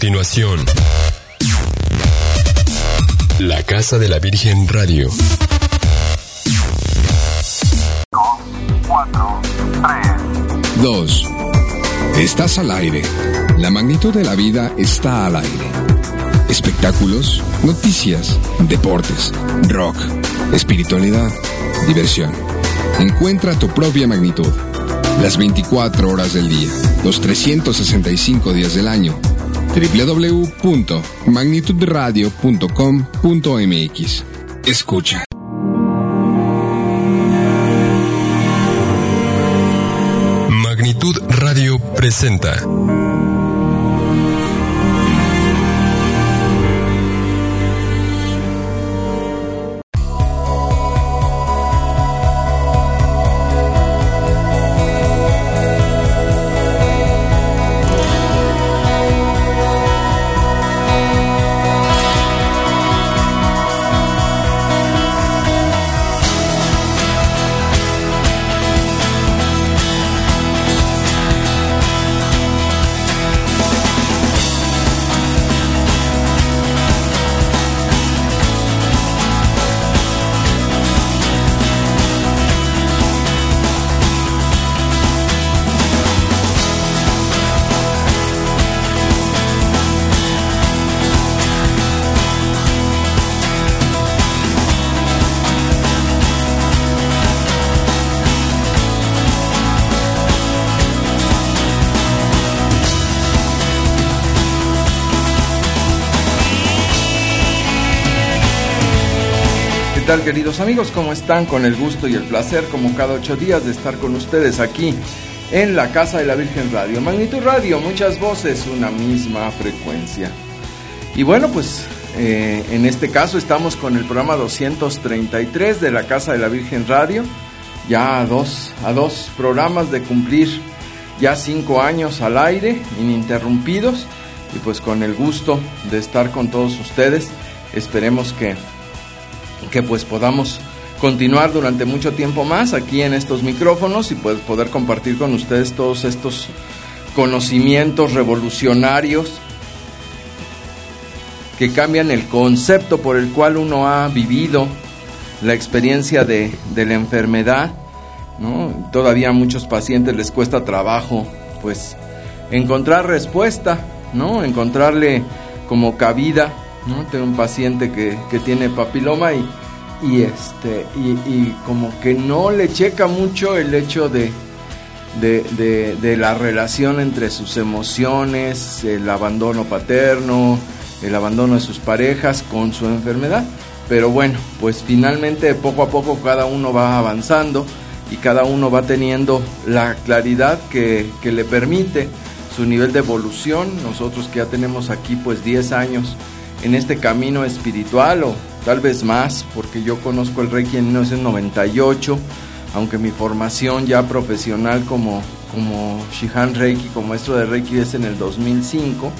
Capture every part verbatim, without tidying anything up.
continuación, La Casa de la Virgen Radio. cuatro, tres, dos. Estás al aire. La magnitud de la vida está al aire. Espectáculos, noticias, deportes, rock, espiritualidad, diversión. Encuentra tu propia magnitud. Las veinticuatro horas del día, los trescientos sesenta y cinco días del año. doble u doble u doble u punto magnitud radio punto com punto m x. Escucha. Magnitud Radio presenta ¿Qué tal, queridos amigos? ¿Cómo están? Con el gusto y el placer, como cada ocho días, de estar con ustedes aquí en la Casa de la Virgen Radio. Magnitud Radio, muchas voces, una misma frecuencia. Y bueno, pues eh, en este caso estamos con el programa doscientos treinta y tres de la Casa de la Virgen Radio, ya a dos, a dos programas de cumplir ya cinco años al aire, ininterrumpidos, y pues con el gusto de estar con todos ustedes. Esperemos que que pues podamos continuar durante mucho tiempo más aquí en estos micrófonos y pues poder compartir con ustedes todos estos conocimientos revolucionarios que cambian el concepto por el cual uno ha vivido la experiencia de, de la enfermedad, ¿no? Todavía a muchos pacientes les cuesta trabajo pues encontrar respuesta, ¿no? Encontrarle como cabida, ¿no? Tengo un paciente que, que tiene papiloma y, y este y, y como que no le checa mucho el hecho de, de, de, de la relación entre sus emociones, el abandono paterno, el abandono de sus parejas con su enfermedad. Pero bueno, pues finalmente poco a poco cada uno va avanzando y cada uno va teniendo la claridad que, que le permite su nivel de evolución. Nosotros que ya tenemos aquí pues diez años en este camino espiritual, o tal vez más, porque yo conozco el Reiki en mil novecientos noventa y ocho, aunque mi formación ya profesional como, como Shihan Reiki, como maestro de Reiki, es en el dos mil cinco,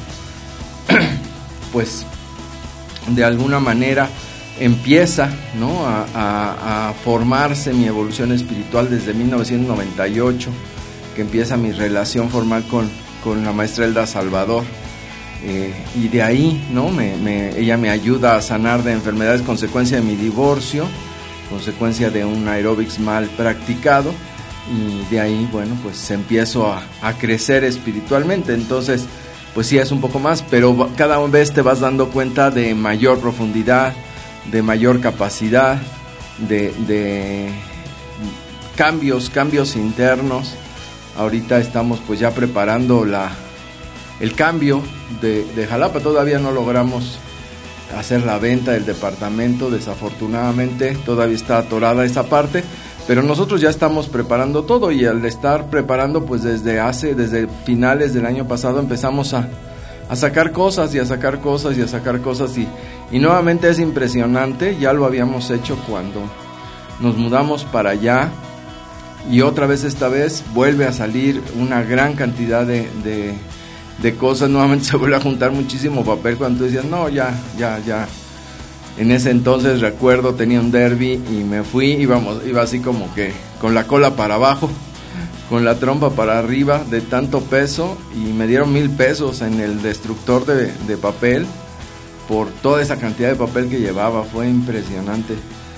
pues de alguna manera empieza, ¿no? a, a, a formarse mi evolución espiritual desde mil novecientos noventa y ocho, que empieza mi relación formal con, con la maestra Elda Salvador. Eh, y de ahí, ¿no? Me, me, ella me ayuda a sanar de enfermedades consecuencia de mi divorcio, consecuencia de un aeróbics mal practicado, y de ahí, bueno, pues empiezo a, a crecer espiritualmente. Entonces, pues sí, es un poco más, pero cada vez te vas dando cuenta de mayor profundidad, de mayor capacidad, de, de cambios, cambios internos. Ahorita estamos pues ya preparando la el cambio de, de Jalapa. Todavía no logramos hacer la venta del departamento, desafortunadamente todavía está atorada esa parte, pero nosotros ya estamos preparando todo, y al estar preparando pues desde hace, desde finales del año pasado empezamos a, a sacar cosas y a sacar cosas y a sacar cosas y, y nuevamente es impresionante. Ya lo habíamos hecho cuando nos mudamos para allá, y otra vez esta vez vuelve a salir una gran cantidad de, de de cosas. Nuevamente se vuelve a juntar muchísimo papel cuando tú decías, no, ya, ya, ya. En ese entonces recuerdo, tenía un derby y me fui, íbamos, iba así como que con la cola para abajo, con la trompa para arriba de tanto peso, y me dieron mil pesos en el destructor de, de papel por toda esa cantidad de papel que llevaba. Fue impresionante.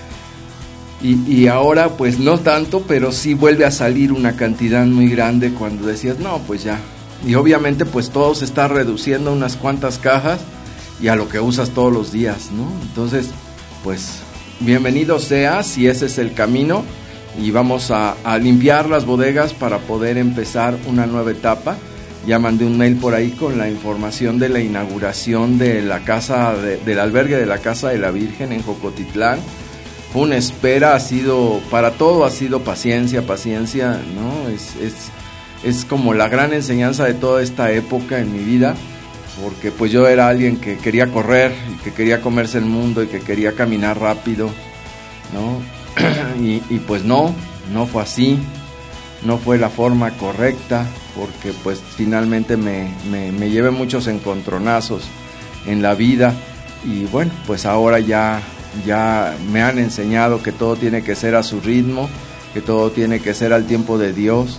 Y, y ahora pues no tanto, pero sí vuelve a salir una cantidad muy grande cuando decías, no, pues ya. Y obviamente pues todo se está reduciendo a unas cuantas cajas y a lo que usas todos los días, ¿no? Entonces, pues bienvenido sea si ese es el camino, y vamos a, a limpiar las bodegas para poder empezar una nueva etapa. Ya mandé un mail por ahí con la información de la inauguración de la casa, de, del albergue de la Casa de la Virgen en Jocotitlán. Fue una espera, ha sido, para todo ha sido paciencia, paciencia, ¿no? Es, es, es como la gran enseñanza de toda esta época en mi vida, porque pues yo era alguien que quería correr y que quería comerse el mundo y que quería caminar rápido, ¿no? y, y pues no, no fue así, no fue la forma correcta, porque pues finalmente me, me, me llevé muchos encontronazos en la vida, y bueno, pues ahora ya, ya me han enseñado que todo tiene que ser a su ritmo, que todo tiene que ser al tiempo de Dios,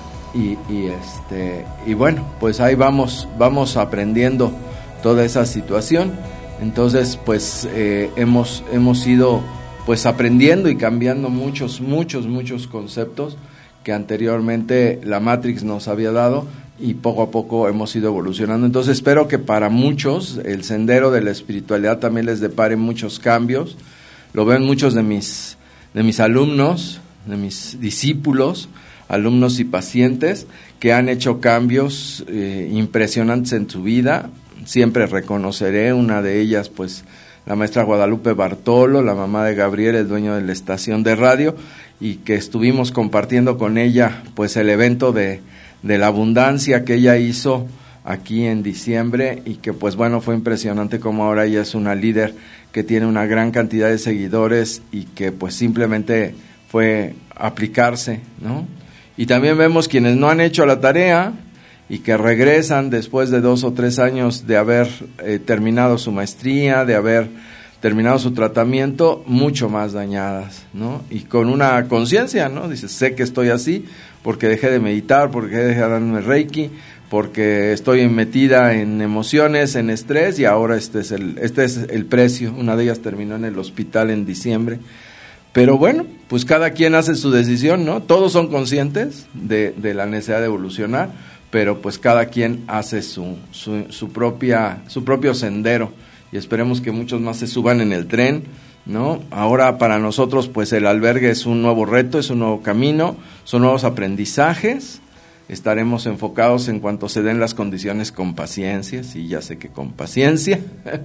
y, y este y bueno, pues ahí vamos, vamos aprendiendo toda esa situación. Entonces pues eh, hemos, hemos ido pues aprendiendo y cambiando muchos, muchos, muchos conceptos que anteriormente la Matrix nos había dado, y poco a poco hemos ido evolucionando. Entonces espero que para muchos el sendero de la espiritualidad también les depare muchos cambios. Lo ven muchos de mis, de mis alumnos, de mis discípulos, alumnos y pacientes que han hecho cambios eh, impresionantes en su vida. Siempre reconoceré una de ellas, pues la maestra Guadalupe Bartolo, la mamá de Gabriel, el dueño de la estación de radio, y que estuvimos compartiendo con ella pues el evento de, de la abundancia que ella hizo aquí en diciembre, y que pues bueno, fue impresionante como ahora ella es una líder que tiene una gran cantidad de seguidores, y que pues simplemente fue aplicarse, ¿no? Y también vemos quienes no han hecho la tarea y que regresan después de dos o tres años de haber eh, terminado su maestría, de haber terminado su tratamiento, mucho más dañadas, ¿no? Y con una conciencia, ¿no? Dices, sé que estoy así porque dejé de meditar, porque dejé de darme Reiki, porque estoy metida en emociones, en estrés, y ahora este es el, este es el precio. Una de ellas terminó en el hospital en diciembre. Pero bueno, pues cada quien hace su decisión, ¿no? Todos son conscientes de, de la necesidad de evolucionar, pero pues cada quien hace su, su, su propia, su propio sendero, y esperemos que muchos más se suban en el tren, ¿no? Ahora para nosotros pues el albergue es un nuevo reto, es un nuevo camino, son nuevos aprendizajes. Estaremos enfocados en cuanto se den las condiciones con paciencia, sí, ya sé que con paciencia,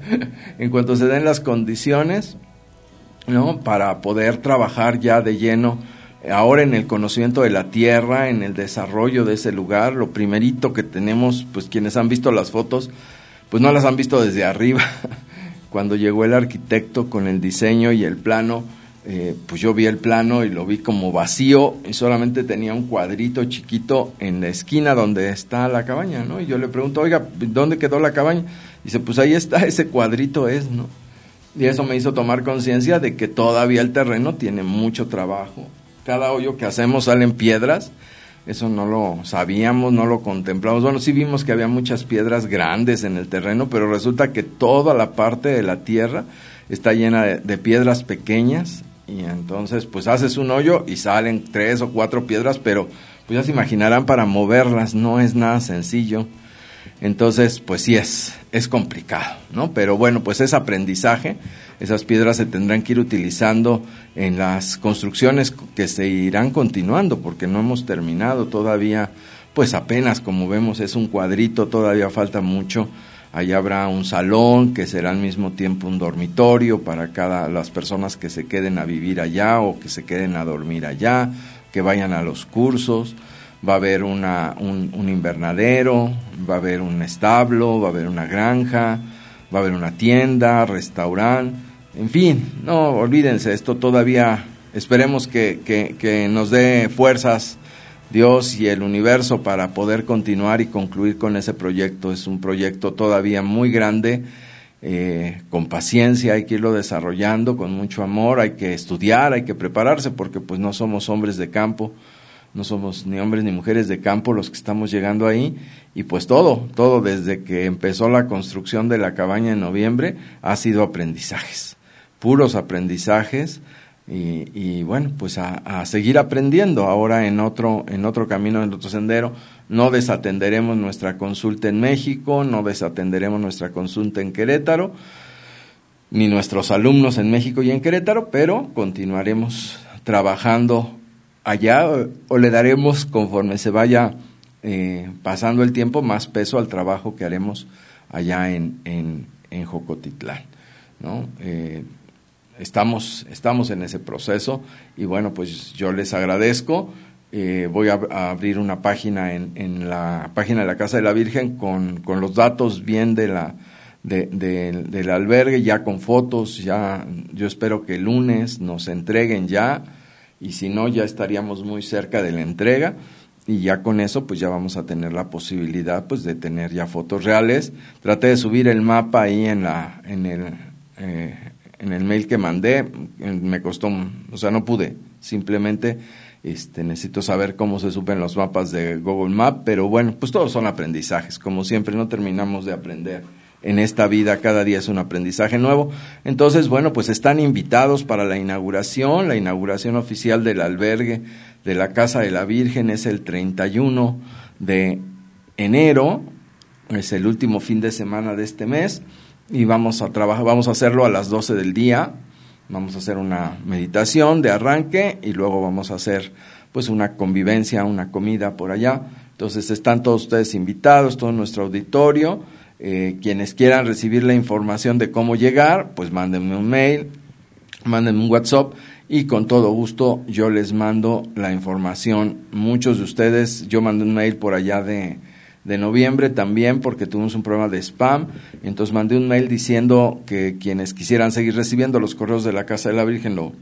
en cuanto se den las condiciones, ¿no? Para poder trabajar ya de lleno ahora en el conocimiento de la tierra, en el desarrollo de ese lugar. Lo primerito que tenemos, pues quienes han visto las fotos, pues no las han visto desde arriba. Cuando llegó el arquitecto con el diseño y el plano, eh, pues yo vi el plano y lo vi como vacío, y solamente tenía un cuadrito chiquito en la esquina donde está la cabaña, ¿no? Y yo le pregunto, oiga, ¿dónde quedó la cabaña? Dice, pues ahí está, ese cuadrito es, ¿no? Y eso me hizo tomar conciencia de que todavía el terreno tiene mucho trabajo. Cada hoyo que hacemos salen piedras, eso no lo sabíamos, no lo contemplamos. Bueno, sí vimos que había muchas piedras grandes en el terreno, pero resulta que toda la parte de la tierra está llena de, de piedras pequeñas, y entonces pues haces un hoyo y salen tres o cuatro piedras, pero pues ya se imaginarán, para moverlas no es nada sencillo. Entonces, pues sí es, es complicado, ¿no? Pero bueno, pues es aprendizaje. Esas piedras se tendrán que ir utilizando en las construcciones que se irán continuando, porque no hemos terminado todavía, pues apenas, como vemos, es un cuadrito, todavía falta mucho. Allá habrá un salón que será al mismo tiempo un dormitorio para cada las personas que se queden a vivir allá o que se queden a dormir allá, que vayan a los cursos. Va a haber una, un, un invernadero, va a haber un establo, va a haber una granja, va a haber una tienda, restaurante, en fin, no, olvídense, esto todavía, esperemos que, que, que nos dé fuerzas Dios y el universo para poder continuar y concluir con ese proyecto. Es un proyecto todavía muy grande, eh, con paciencia hay que irlo desarrollando, con mucho amor, hay que estudiar, hay que prepararse, porque pues no somos hombres de campo. no somos ni hombres ni mujeres de campo los que estamos llegando ahí, y pues todo, todo desde que empezó la construcción de la cabaña en noviembre ha sido aprendizajes, puros aprendizajes, y, y bueno, pues a, a seguir aprendiendo ahora en otro, en otro camino, en otro sendero. No desatenderemos nuestra consulta en México, no desatenderemos nuestra consulta en Querétaro, ni nuestros alumnos en México y en Querétaro, pero continuaremos trabajando allá, o, o le daremos, conforme se vaya eh, pasando el tiempo, más peso al trabajo que haremos allá en, en, en Jocotitlán, ¿no? Eh, estamos, estamos en ese proceso, y bueno, pues yo les agradezco. Eh, voy a, a abrir una página en, en la página de la Casa de la Virgen con, con los datos bien de la de, de, del albergue, ya con fotos. Ya yo espero que el lunes nos entreguen ya, y si no, ya estaríamos muy cerca de la entrega, y ya con eso pues ya vamos a tener la posibilidad pues de tener ya fotos reales. Traté de subir el mapa ahí en la en el eh, en el mail que mandé, me costó, o sea, no pude, simplemente Este, necesito saber cómo se suben los mapas de Google Maps, pero bueno, pues todos son aprendizajes, como siempre, no terminamos de aprender en esta vida, cada día es un aprendizaje nuevo. Entonces, bueno, pues están invitados para la inauguración, la inauguración oficial del albergue de la Casa de la Virgen es el treinta y uno de enero, es el último fin de semana de este mes, y vamos a trabajar, vamos a hacerlo a las doce del día. Vamos a hacer una meditación de arranque y luego vamos a hacer pues una convivencia, una comida por allá. Entonces están todos ustedes invitados, todo nuestro auditorio. Eh, quienes quieran recibir la información de cómo llegar, pues mándenme un mail, mándenme un WhatsApp, y con todo gusto yo les mando la información. Muchos de ustedes, yo mandé un mail por allá de... de noviembre también, porque tuvimos un problema de spam, entonces mandé un mail diciendo que quienes quisieran seguir recibiendo los correos de la Casa de la Virgen lo,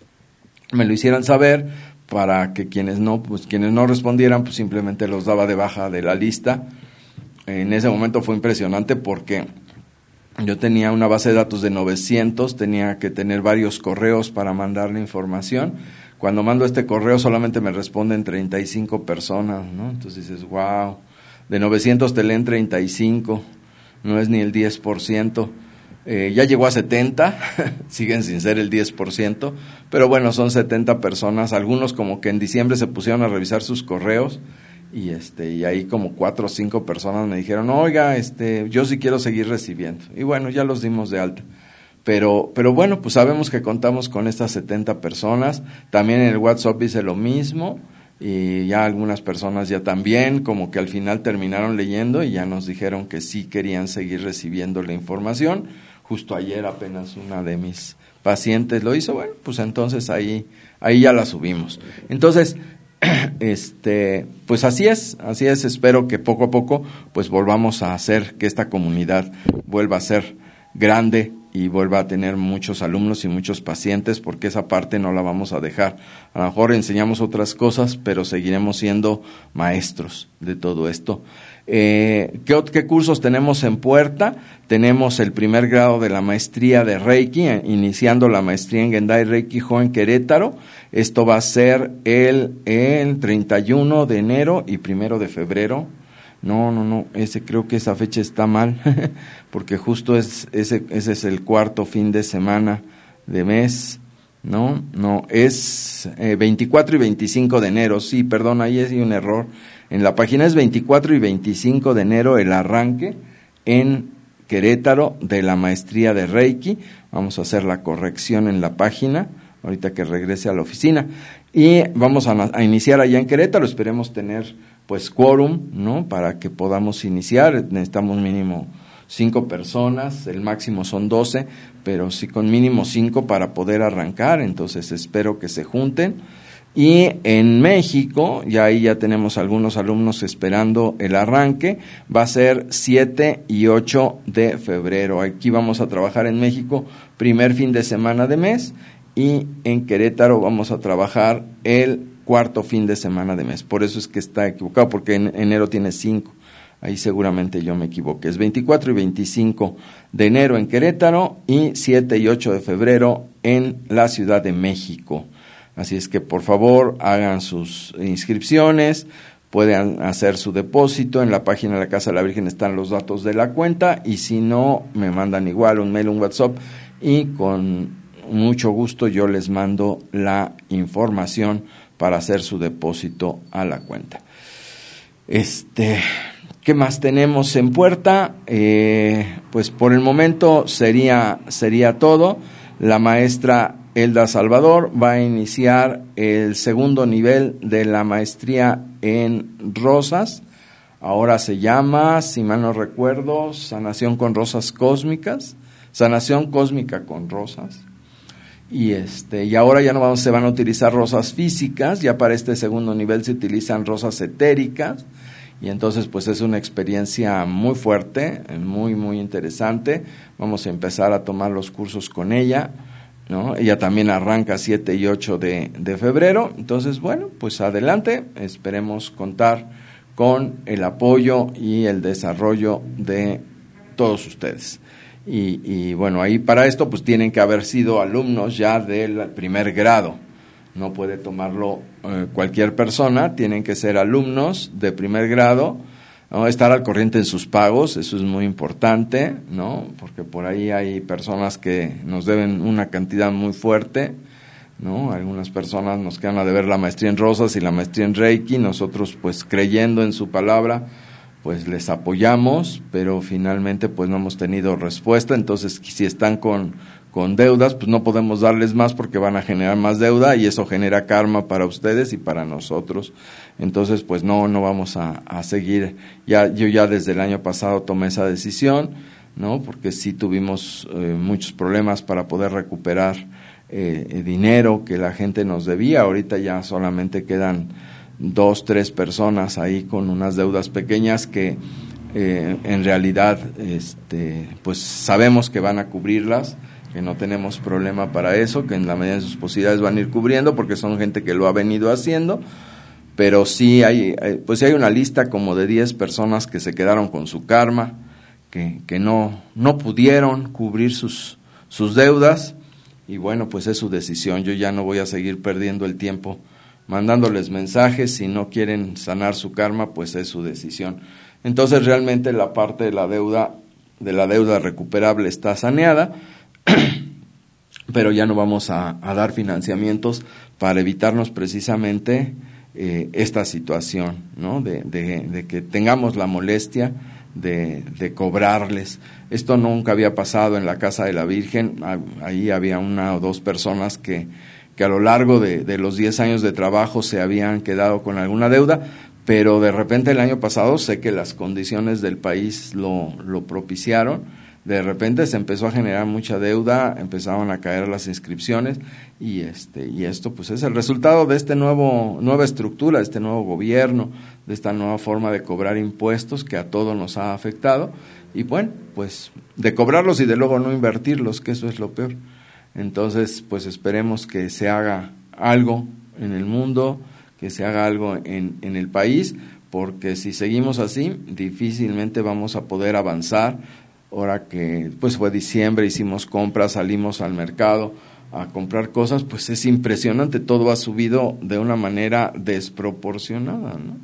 me lo hicieran saber, para que quienes no, pues quienes no respondieran, pues simplemente los daba de baja de la lista. En ese momento fue impresionante porque yo tenía una base de datos de novecientos, tenía que tener varios correos para mandar la información. Cuando mando este correo solamente me responden treinta y cinco personas, ¿no? Entonces dices, wow, de novecientos te leen treinta y cinco, no es ni el diez por ciento. Eh, ya llegó a setenta, siguen sin ser el diez por ciento, pero bueno, son setenta personas. Algunos como que en diciembre se pusieron a revisar sus correos, y este y ahí como cuatro o cinco personas me dijeron, oiga, este yo sí quiero seguir recibiendo, y bueno, ya los dimos de alta. Pero, pero bueno, pues sabemos que contamos con estas setenta personas. También en el WhatsApp hice lo mismo, y ya algunas personas ya también como que al final terminaron leyendo y ya nos dijeron que sí querían seguir recibiendo la información. Justo ayer apenas una de mis pacientes lo hizo. Bueno, pues entonces ahí ahí ya la subimos. Entonces, este pues así es, así es. Espero que poco a poco pues volvamos a hacer que esta comunidad vuelva a ser grande y vuelva a tener muchos alumnos y muchos pacientes, porque esa parte no la vamos a dejar. A lo mejor enseñamos otras cosas, pero seguiremos siendo maestros de todo esto. Eh, ¿qué, ¿Qué cursos tenemos en puerta? Tenemos el primer grado de la maestría de Reiki, iniciando la maestría en Gendai Reiki Jo en Querétaro. Esto va a ser el, el treinta y uno de enero y primero de febrero. No, no, no, ese creo que esa fecha está mal, porque justo es ese ese es el cuarto fin de semana de mes. No, no, es eh, veinticuatro y veinticinco de enero, sí, perdón, ahí hay un error. En la página es veinticuatro y veinticinco de enero el arranque en Querétaro de la maestría de Reiki. Vamos a hacer la corrección en la página ahorita que regrese a la oficina, y vamos a, a iniciar allá en Querétaro. Esperemos tener pues quórum, ¿no? Para que podamos iniciar. Necesitamos mínimo cinco personas, el máximo son doce, pero sí con mínimo cinco para poder arrancar. Entonces espero que se junten. Y en México, ya ahí ya tenemos algunos alumnos esperando el arranque, va a ser siete y ocho de febrero. Aquí vamos a trabajar en México primer fin de semana de mes, y en Querétaro vamos a trabajar el cuarto fin de semana de mes. Por eso es que está equivocado, porque en enero tiene cinco. Ahí seguramente yo me equivoqué. Es veinticuatro y veinticinco de enero en Querétaro y siete y ocho de febrero en la Ciudad de México. Así es que por favor hagan sus inscripciones, pueden hacer su depósito, en la página de la Casa de la Virgen están los datos de la cuenta, y si no, me mandan igual un mail, un WhatsApp, y con mucho gusto yo les mando la información para hacer su depósito a la cuenta. Este, ¿qué más tenemos en puerta? Eh, pues por el momento sería, sería todo. La maestra Elda Salvador va a iniciar el segundo nivel de la maestría en rosas. Ahora se llama, si mal no recuerdo, sanación con rosas cósmicas, sanación cósmica con rosas. Y este, y ahora ya no vamos, se van a utilizar rosas físicas, ya para este segundo nivel se utilizan rosas etéricas, y entonces pues es una experiencia muy fuerte, muy muy interesante. Vamos a empezar a tomar los cursos con ella, ¿no? Ella también arranca siete y ocho de, de febrero, entonces bueno, pues adelante, esperemos contar con el apoyo y el desarrollo de todos ustedes. Y, y bueno, ahí para esto pues tienen que haber sido alumnos ya del primer grado, no puede tomarlo eh, cualquier persona, tienen que ser alumnos de primer grado, ¿no? Estar al corriente en sus pagos, eso es muy importante, ¿no? Porque por ahí hay personas que nos deben una cantidad muy fuerte, ¿no? Algunas personas nos quedan a deber la maestría en rosas y la maestría en Reiki, nosotros pues creyendo en su palabra, pues les apoyamos, pero finalmente pues no hemos tenido respuesta. Entonces si están con, con deudas, pues no podemos darles más porque van a generar más deuda y eso genera karma para ustedes y para nosotros. Entonces pues no, no vamos a, a seguir. Ya, yo ya desde el año pasado tomé esa decisión, ¿no? Porque sí tuvimos eh, muchos problemas para poder recuperar eh, dinero que la gente nos debía. Ahorita ya solamente quedan dos, tres personas ahí con unas deudas pequeñas que eh, en realidad este, pues sabemos que van a cubrirlas, que no tenemos problema para eso, que en la medida de sus posibilidades van a ir cubriendo porque son gente que lo ha venido haciendo, pero sí hay, pues sí hay una lista como de diez personas que se quedaron con su karma, que, que no, no pudieron cubrir sus, sus deudas, y bueno, pues es su decisión. Yo ya no voy a seguir perdiendo el tiempo mandándoles mensajes. Si no quieren sanar su karma, pues es su decisión. Entonces realmente la parte de la deuda, de la deuda recuperable está saneada, pero ya no vamos a, a dar financiamientos para evitarnos precisamente eh, esta situación, ¿no? De, de, de que tengamos la molestia de, de cobrarles. Esto nunca había pasado en la Casa de la Virgen. Ahí había una o dos personas que que a lo largo de, de los diez años de trabajo se habían quedado con alguna deuda, pero de repente el año pasado, sé que las condiciones del país lo, lo propiciaron, de repente se empezó a generar mucha deuda, empezaron a caer las inscripciones, y este y esto pues es el resultado de este nuevo nueva estructura, de este nuevo gobierno, de esta nueva forma de cobrar impuestos que a todos nos ha afectado, y bueno, pues de cobrarlos y de luego no invertirlos, que eso es lo peor. Entonces, pues esperemos que se haga algo en el mundo, que se haga algo en, en el país, porque si seguimos así, difícilmente vamos a poder avanzar. Ahora que pues fue diciembre, hicimos compras, salimos al mercado a comprar cosas, pues es impresionante, todo ha subido de una manera desproporcionada, ¿no?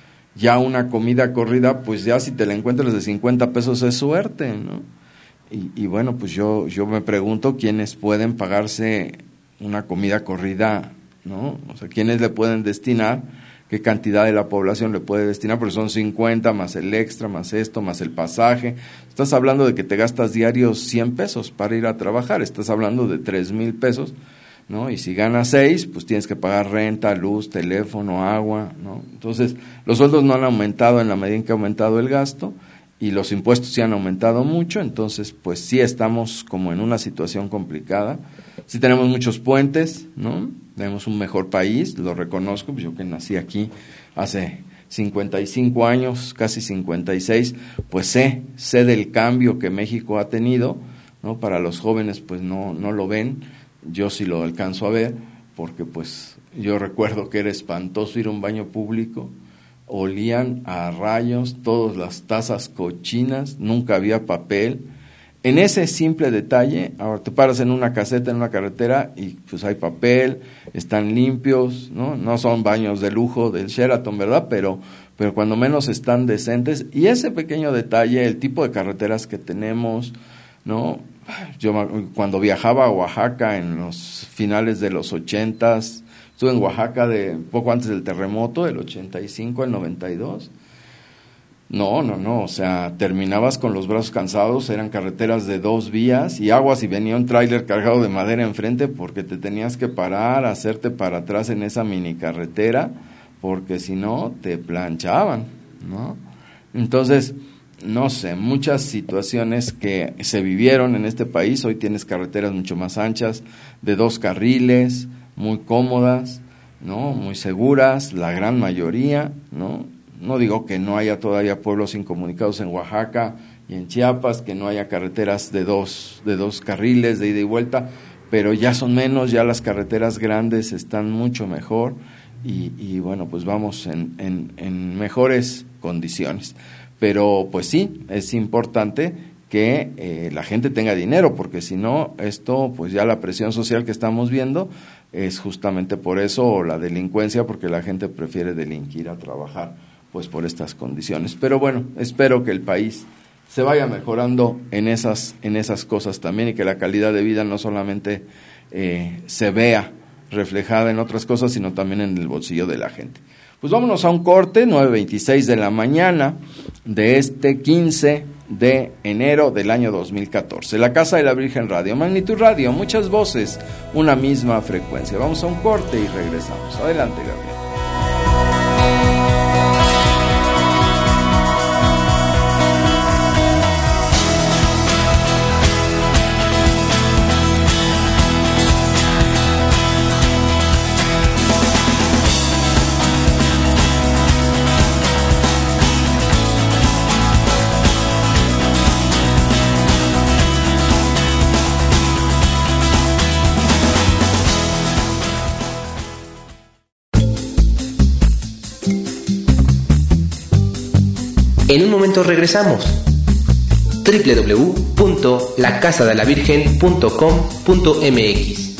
Ya una comida corrida, pues ya si te la encuentras de cincuenta pesos es suerte, ¿no? Y, y bueno, pues yo yo me pregunto quiénes pueden pagarse una comida corrida, ¿no? O sea, quiénes le pueden destinar, qué cantidad de la población le puede destinar, porque son cincuenta más el extra, más esto, más el pasaje. Estás hablando de que te gastas diarios cien pesos para ir a trabajar, estás hablando de tres mil pesos, ¿no? Y si ganas seis, pues tienes que pagar renta, luz, teléfono, agua, ¿no? Entonces, los sueldos no han aumentado en la medida en que ha aumentado el gasto, y los impuestos sí han aumentado mucho. Entonces pues sí estamos como en una situación complicada. Sí tenemos muchos puentes, ¿no? Tenemos un mejor país, lo reconozco, pues yo que nací aquí hace cincuenta y cinco años, casi cincuenta y seis, pues sé, sé del cambio que México ha tenido, ¿no? Para los jóvenes pues no, no lo ven, yo sí lo alcanzo a ver, porque pues yo recuerdo que era espantoso ir a un baño público, olían a rayos, todas las tazas cochinas, nunca había papel, En ese simple detalle, ahora te paras en una caseta, en una carretera, y pues hay papel, están limpios, ¿no? No son baños de lujo del Sheraton, ¿verdad? Pero, pero cuando menos están decentes. Y ese pequeño detalle, el tipo de carreteras que tenemos, ¿no? Yo cuando viajaba a Oaxaca en los finales de los ochentas, estuve en Oaxaca de poco antes del terremoto, del ochenta y cinco al noventa y dos. No, no, no, o sea, terminabas con los brazos cansados, eran carreteras de dos vías y aguas y venía un tráiler cargado de madera enfrente porque te tenías que parar, hacerte para atrás en esa mini carretera, porque si no te planchaban, ¿no? Entonces, no sé, muchas situaciones que se vivieron en este país, hoy tienes carreteras mucho más anchas, de dos carriles, muy cómodas, ¿no? Muy seguras, la gran mayoría, ¿no? No digo que no haya todavía pueblos incomunicados en Oaxaca y en Chiapas, que no haya carreteras de dos, de dos carriles de ida y vuelta, pero ya son menos, ya las carreteras grandes están mucho mejor y, y bueno, pues vamos en, en, en mejores condiciones. Pero pues sí, es importante que eh, la gente tenga dinero, porque si no, esto, pues ya la presión social que estamos viendo es justamente por eso, o la delincuencia, porque la gente prefiere delinquir a trabajar, pues por estas condiciones. Pero bueno, espero que el país se vaya mejorando en esas, en esas cosas también, y que la calidad de vida no solamente eh, se vea reflejada en otras cosas, sino también en el bolsillo de la gente. Pues vámonos a un corte, nueve veintiséis de la mañana de este quince de enero del año dos mil catorce. La Casa de la Virgen Radio, Magnitud Radio, muchas voces, una misma frecuencia. Vamos a un corte y regresamos. Adelante, Gabriel. En un momento regresamos. doble u doble u doble u punto la casa de la virgen punto com punto m x.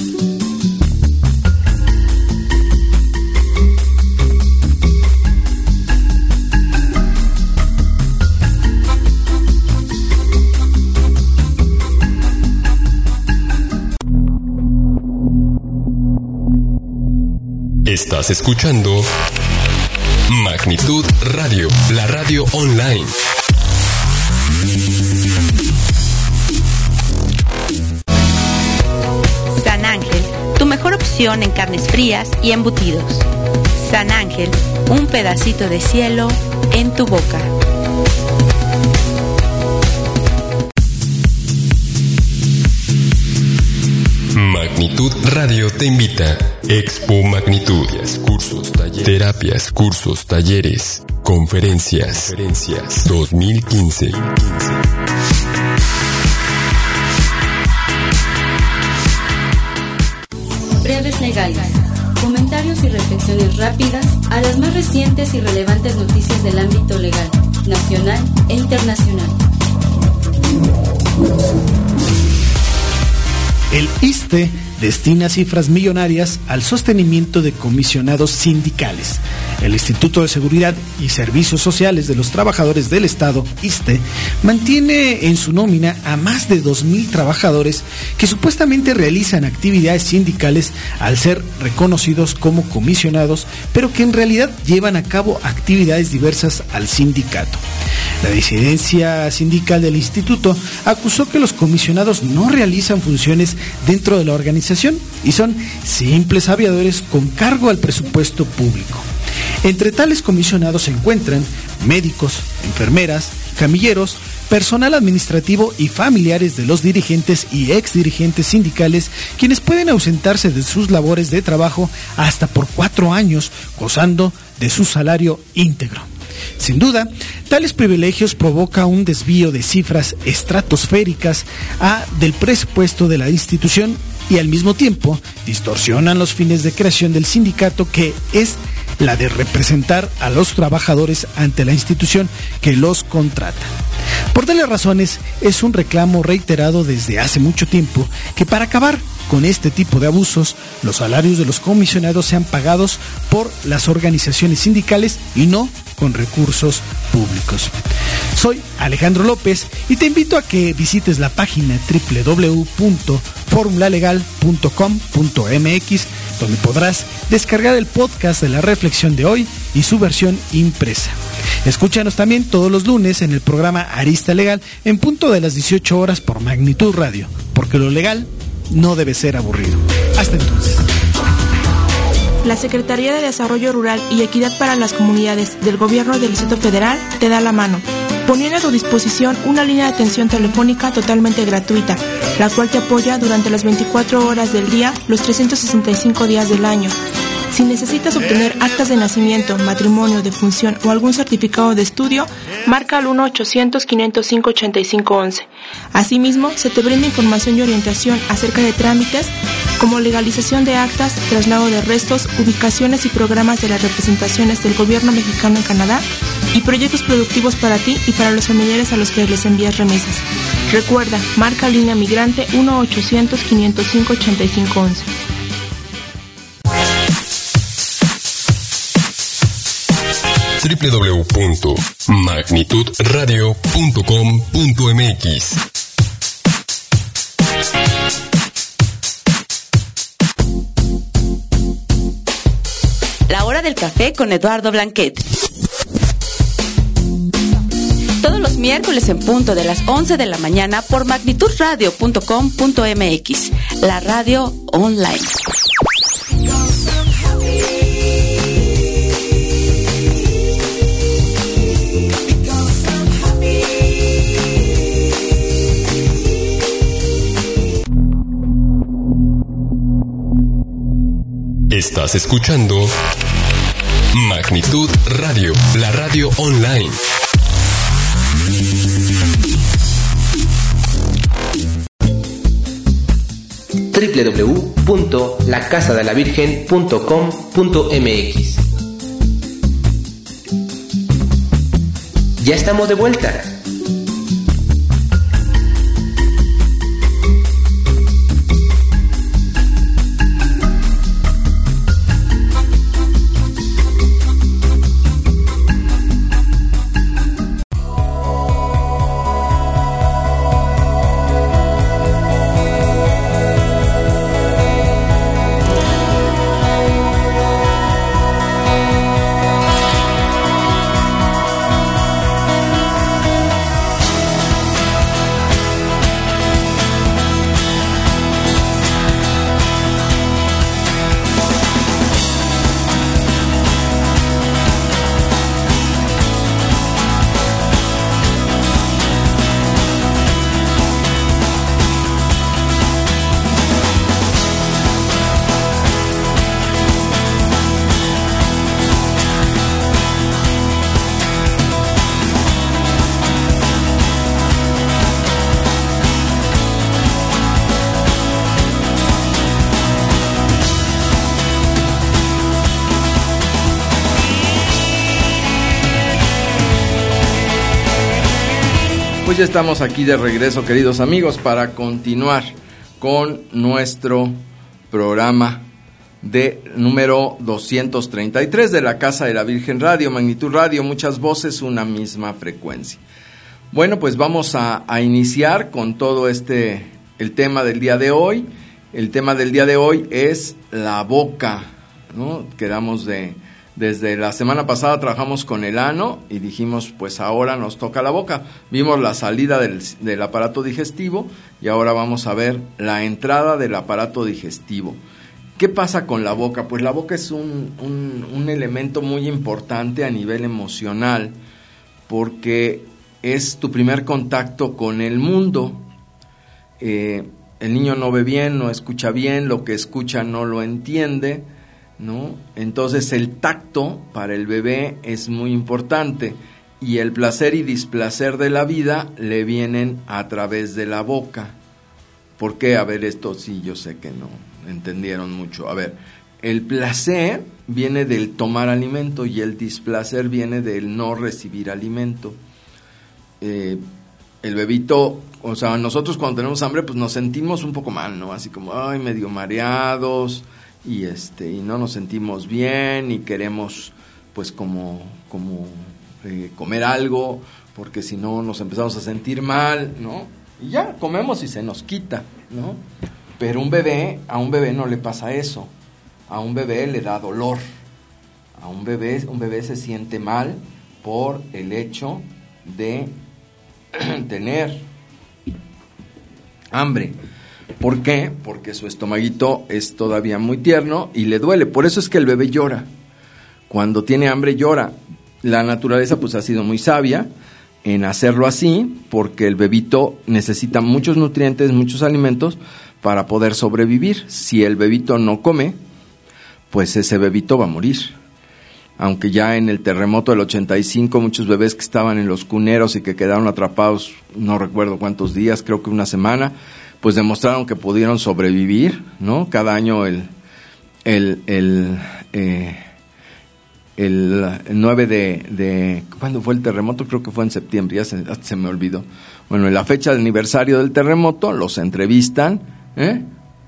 Estás escuchando Magnitud Radio, la radio online. San Ángel, tu mejor opción en carnes frías y embutidos. San Ángel, un pedacito de cielo en tu boca. Magnitud Radio te invita. Expo Magnitud. Cursos, talleres, terapias, cursos, talleres, conferencias, conferencias dos mil quince. Breves legales. Comentarios y reflexiones rápidas a las más recientes y relevantes noticias del ámbito legal, nacional e internacional. El I S S S S T E destina cifras millonarias al sostenimiento de comisionados sindicales. El Instituto de Seguridad y Servicios Sociales de los Trabajadores del Estado, I S S S T E, mantiene en su nómina a más de dos mil trabajadores que supuestamente realizan actividades sindicales al ser reconocidos como comisionados, pero que en realidad llevan a cabo actividades diversas al sindicato. La disidencia sindical del instituto acusó que los comisionados no realizan funciones dentro de la organización y son simples aviadores con cargo al presupuesto público. Entre tales comisionados se encuentran médicos, enfermeras, camilleros, personal administrativo y familiares de los dirigentes y exdirigentes sindicales, quienes pueden ausentarse de sus labores de trabajo hasta por cuatro años, gozando de su salario íntegro. Sin duda, tales privilegios provocan un desvío de cifras estratosféricas a, del presupuesto de la institución y al mismo tiempo distorsionan los fines de creación del sindicato, que es la de representar a los trabajadores ante la institución que los contrata. Por tales razones, es un reclamo reiterado desde hace mucho tiempo que para acabar con este tipo de abusos, los salarios de los comisionados sean pagados por las organizaciones sindicales y no con recursos públicos. Soy Alejandro López y te invito a que visites la página doble u doble u doble u punto fórmula legal punto com punto m x, donde podrás descargar el podcast de la reflexión de hoy y su versión impresa. Escúchanos también todos los lunes en el programa Arista Legal en punto de las dieciocho horas por Magnitud Radio, porque lo legal no debe ser aburrido. Hasta entonces. La Secretaría de Desarrollo Rural y Equidad para las Comunidades del Gobierno del Distrito Federal te da la mano, poniendo a tu disposición una línea de atención telefónica totalmente gratuita, la cual te apoya durante las veinticuatro horas del día, los trescientos sesenta y cinco días del año. Si necesitas obtener actas de nacimiento, matrimonio, defunción o algún certificado de estudio, marca al uno ochocientos, quinientos cinco, ochenta y cinco once. Asimismo, se te brinda información y orientación acerca de trámites como legalización de actas, traslado de restos, ubicaciones y programas de las representaciones del gobierno mexicano en Canadá y proyectos productivos para ti y para los familiares a los que les envías remesas. Recuerda, marca línea migrante uno ochocientos, quinientos cinco, ochenta y cinco once. doble u doble u doble u punto magnitud radio punto com punto m x. La hora del café con Eduardo Blanquet. Todos los miércoles en punto de las once de la mañana por magnitud radio punto com punto m x, la radio online. Estás escuchando Magnitud Radio, la radio online. doble u doble u doble u punto la casa de la virgen punto com punto m x. Ya estamos de vuelta. Pues ya estamos aquí de regreso, queridos amigos, para continuar con nuestro programa de número doscientos treinta y tres de la Casa de la Virgen Radio, Magnitud Radio, muchas voces, una misma frecuencia. Bueno, pues vamos a, a iniciar con todo este, el tema del día de hoy. El tema del día de hoy es la boca, ¿no? Quedamos de... Desde la semana pasada trabajamos con el ano y dijimos, pues ahora nos toca la boca. Vimos la salida del, del aparato digestivo y ahora vamos a ver la entrada del aparato digestivo. ¿Qué pasa con la boca? Pues la boca es un, un, un elemento muy importante a nivel emocional porque es tu primer contacto con el mundo. Eh, el niño no ve bien, no escucha bien, lo que escucha no lo entiende, ¿no? Entonces el tacto para el bebé es muy importante y el placer y displacer de la vida le vienen a través de la boca. ¿Por qué? A ver, esto sí, yo sé que no entendieron mucho. A ver, el placer viene del tomar alimento y el displacer viene del no recibir alimento. Eh, el bebito, o sea, nosotros cuando tenemos hambre, pues nos sentimos un poco mal, ¿no? Así como, ay, medio mareados, y este, y no nos sentimos bien, y queremos, pues, como, como eh, comer algo, porque si no nos empezamos a sentir mal, ¿no? Y ya, comemos y se nos quita, ¿no? Pero un bebé, a un bebé no le pasa eso. A un bebé le da dolor. A un bebé, un bebé se siente mal por el hecho de tener hambre. ¿Por qué? Porque su estomaguito es todavía muy tierno y le duele. Por eso es que el bebé llora. Cuando tiene hambre llora. La naturaleza pues ha sido muy sabia en hacerlo así, porque el bebito necesita muchos nutrientes, muchos alimentos para poder sobrevivir. Si el bebito no come, pues ese bebito va a morir. Aunque ya en el terremoto del ochenta y cinco muchos bebés que estaban en los cuneros y que quedaron atrapados, no recuerdo cuántos días, creo que una semana, pues demostraron que pudieron sobrevivir, ¿no? Cada año el el el eh, el nueve de, de ¿cuándo fue el terremoto? Creo que fue en septiembre, ya se, ya se me olvidó. Bueno, en la fecha del aniversario del terremoto los entrevistan, ¿eh?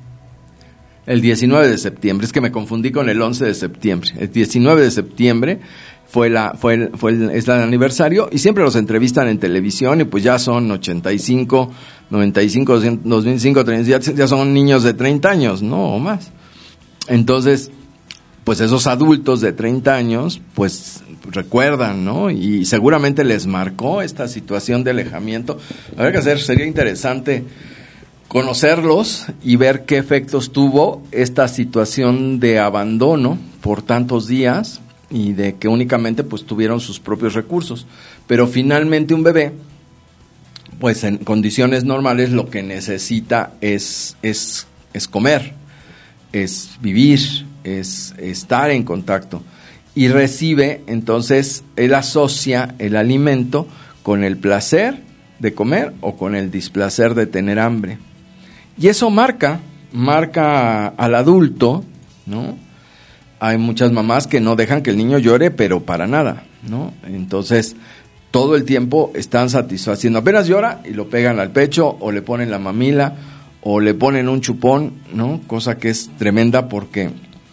El diecinueve de septiembre, es que me confundí con el once de septiembre. El diecinueve de septiembre fue la fue el, fue el, es el aniversario, y siempre los entrevistan en televisión, y pues ya son ochenta y cinco, noventa y cinco, dos mil cinco, treinta, ya, ya son niños de treinta años, ¿no? O más. Entonces, pues esos adultos de treinta años, pues recuerdan, ¿no? Y seguramente les marcó esta situación de alejamiento. Habría que hacer, sería interesante conocerlos y ver qué efectos tuvo esta situación de abandono por tantos días y de que únicamente pues tuvieron sus propios recursos. Pero finalmente un bebé, pues en condiciones normales lo que necesita es, es, es comer, es vivir, es estar en contacto, y recibe, entonces él asocia el alimento con el placer de comer o con el displacer de tener hambre, y eso marca marca al adulto, ¿no? Hay muchas mamás que no dejan que el niño llore, pero para nada, ¿no? Entonces todo el tiempo están satisfaciendo, apenas llora y lo pegan al pecho o le ponen la mamila o le ponen un chupón, ¿no? Cosa que es tremenda, porque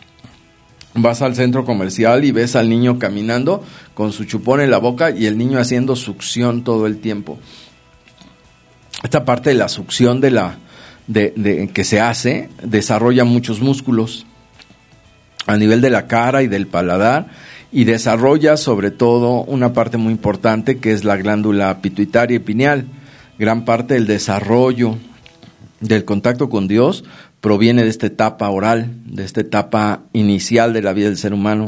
vas al centro comercial y ves al niño caminando con su chupón en la boca y el niño haciendo succión todo el tiempo. Esta parte de la succión de la de, de que se hace desarrolla muchos músculos a nivel de la cara y del paladar, y desarrolla sobre todo una parte muy importante que es la glándula pituitaria y pineal. Gran parte del desarrollo del contacto con Dios proviene de esta etapa oral, de esta etapa inicial de la vida del ser humano.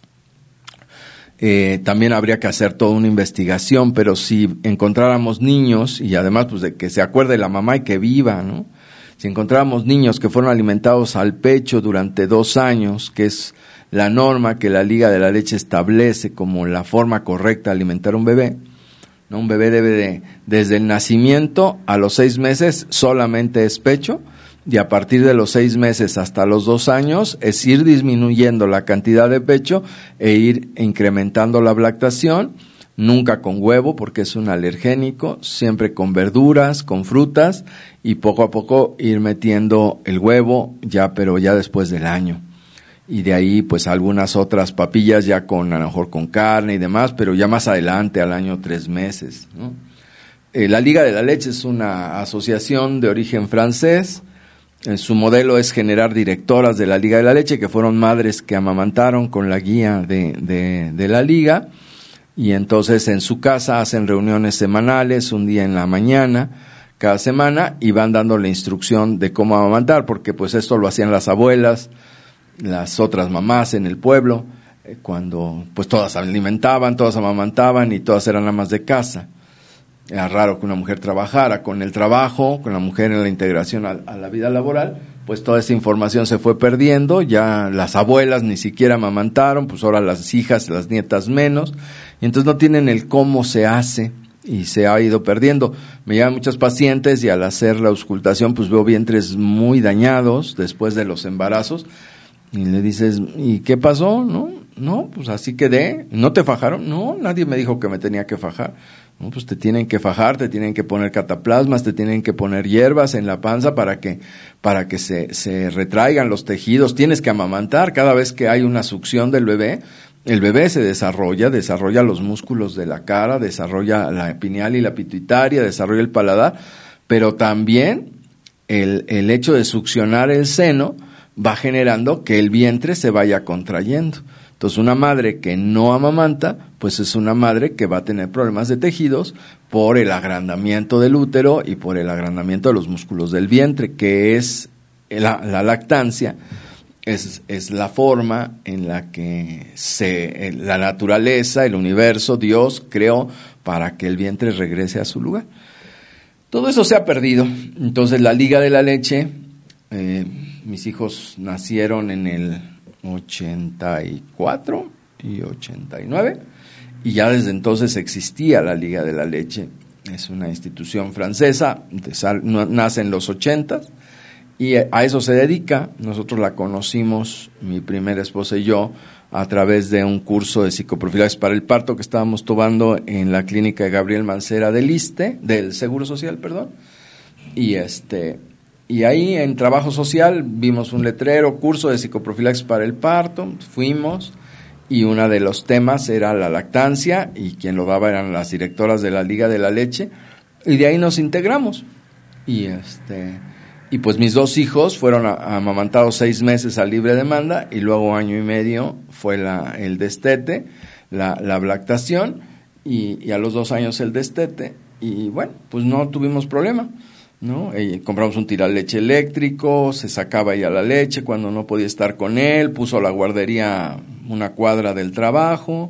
Eh, también habría que hacer toda una investigación, pero si encontráramos niños, y además pues de que se acuerde la mamá y que viva, ¿no? Si encontráramos niños que fueron alimentados al pecho durante dos años, que es la norma que la Liga de la Leche establece como la forma correcta de alimentar a un bebé, ¿no? Un bebé debe de, desde el nacimiento a los seis meses solamente es pecho, y a partir de los seis meses hasta los dos años es ir disminuyendo la cantidad de pecho e ir incrementando la lactación, nunca con huevo porque es un alergénico, siempre con verduras, con frutas, y poco a poco ir metiendo el huevo ya, pero ya después del año. Y de ahí pues algunas otras papillas ya con, a lo mejor con carne y demás, pero ya más adelante al año tres meses, ¿no? Eh, la Liga de la Leche es una asociación de origen francés. Eh, su modelo es generar directoras de la Liga de la Leche, que fueron madres que amamantaron con la guía de, de, de la Liga, y entonces en su casa hacen reuniones semanales, un día en la mañana, cada semana, y van dando la instrucción de cómo amamantar, porque pues esto lo hacían las abuelas, las otras mamás en el pueblo, eh, cuando pues todas alimentaban, todas amamantaban y todas eran amas de casa. Era raro que una mujer trabajara. Con el trabajo, con la mujer en la integración a, a la vida laboral, pues toda esa información se fue perdiendo, ya las abuelas ni siquiera amamantaron, pues ahora las hijas, las nietas menos, y entonces no tienen el cómo se hace, y se ha ido perdiendo. Me llegan muchos pacientes y al hacer la auscultación pues veo vientres muy dañados después de los embarazos, Y le dices, ¿y qué pasó? No, no, pues así quedé. ¿No te fajaron? No, nadie me dijo que me tenía que fajar. No, pues te tienen que fajar, te tienen que poner cataplasmas, te tienen que poner hierbas en la panza para que, para que se, se retraigan los tejidos. Tienes que amamantar. Cada vez que hay una succión del bebé, el bebé se desarrolla, desarrolla los músculos de la cara, desarrolla la pineal y la pituitaria, desarrolla el paladar, pero también el, el hecho de succionar el seno va generando que el vientre se vaya contrayendo. Entonces, una madre que no amamanta, pues es una madre que va a tener problemas de tejidos por el agrandamiento del útero y por el agrandamiento de los músculos del vientre, que es la, la lactancia, es, es la forma en la que se, la naturaleza, el universo, Dios creó para que el vientre regrese a su lugar. Todo eso se ha perdido. Entonces, la Liga de la Leche, eh, mis hijos nacieron en el ochenta y cuatro y ochenta y nueve, y ya desde entonces existía la Liga de la Leche. Es una institución francesa, nace en los ochentas, y a eso se dedica. Nosotros la conocimos, mi primera esposa y yo, a través de un curso de psicoprofilaxis para el parto que estábamos tomando en la clínica de Gabriel Mancera del ISSSTE, del Seguro Social, perdón, y este... Y ahí en trabajo social vimos un letrero, curso de psicoprofilaxis para el parto, fuimos, y uno de los temas era la lactancia, y quien lo daba eran las directoras de la Liga de la Leche, y de ahí nos integramos. Y este y pues mis dos hijos fueron a, amamantados seis meses a libre demanda, y luego año y medio fue la, el destete, la, la lactación, y, y a los dos años el destete, y bueno, pues no tuvimos problema, ¿no? Eh, compramos un tiraleche eléctrico, se sacaba ella la leche cuando no podía estar con él, puso la guardería una cuadra del trabajo,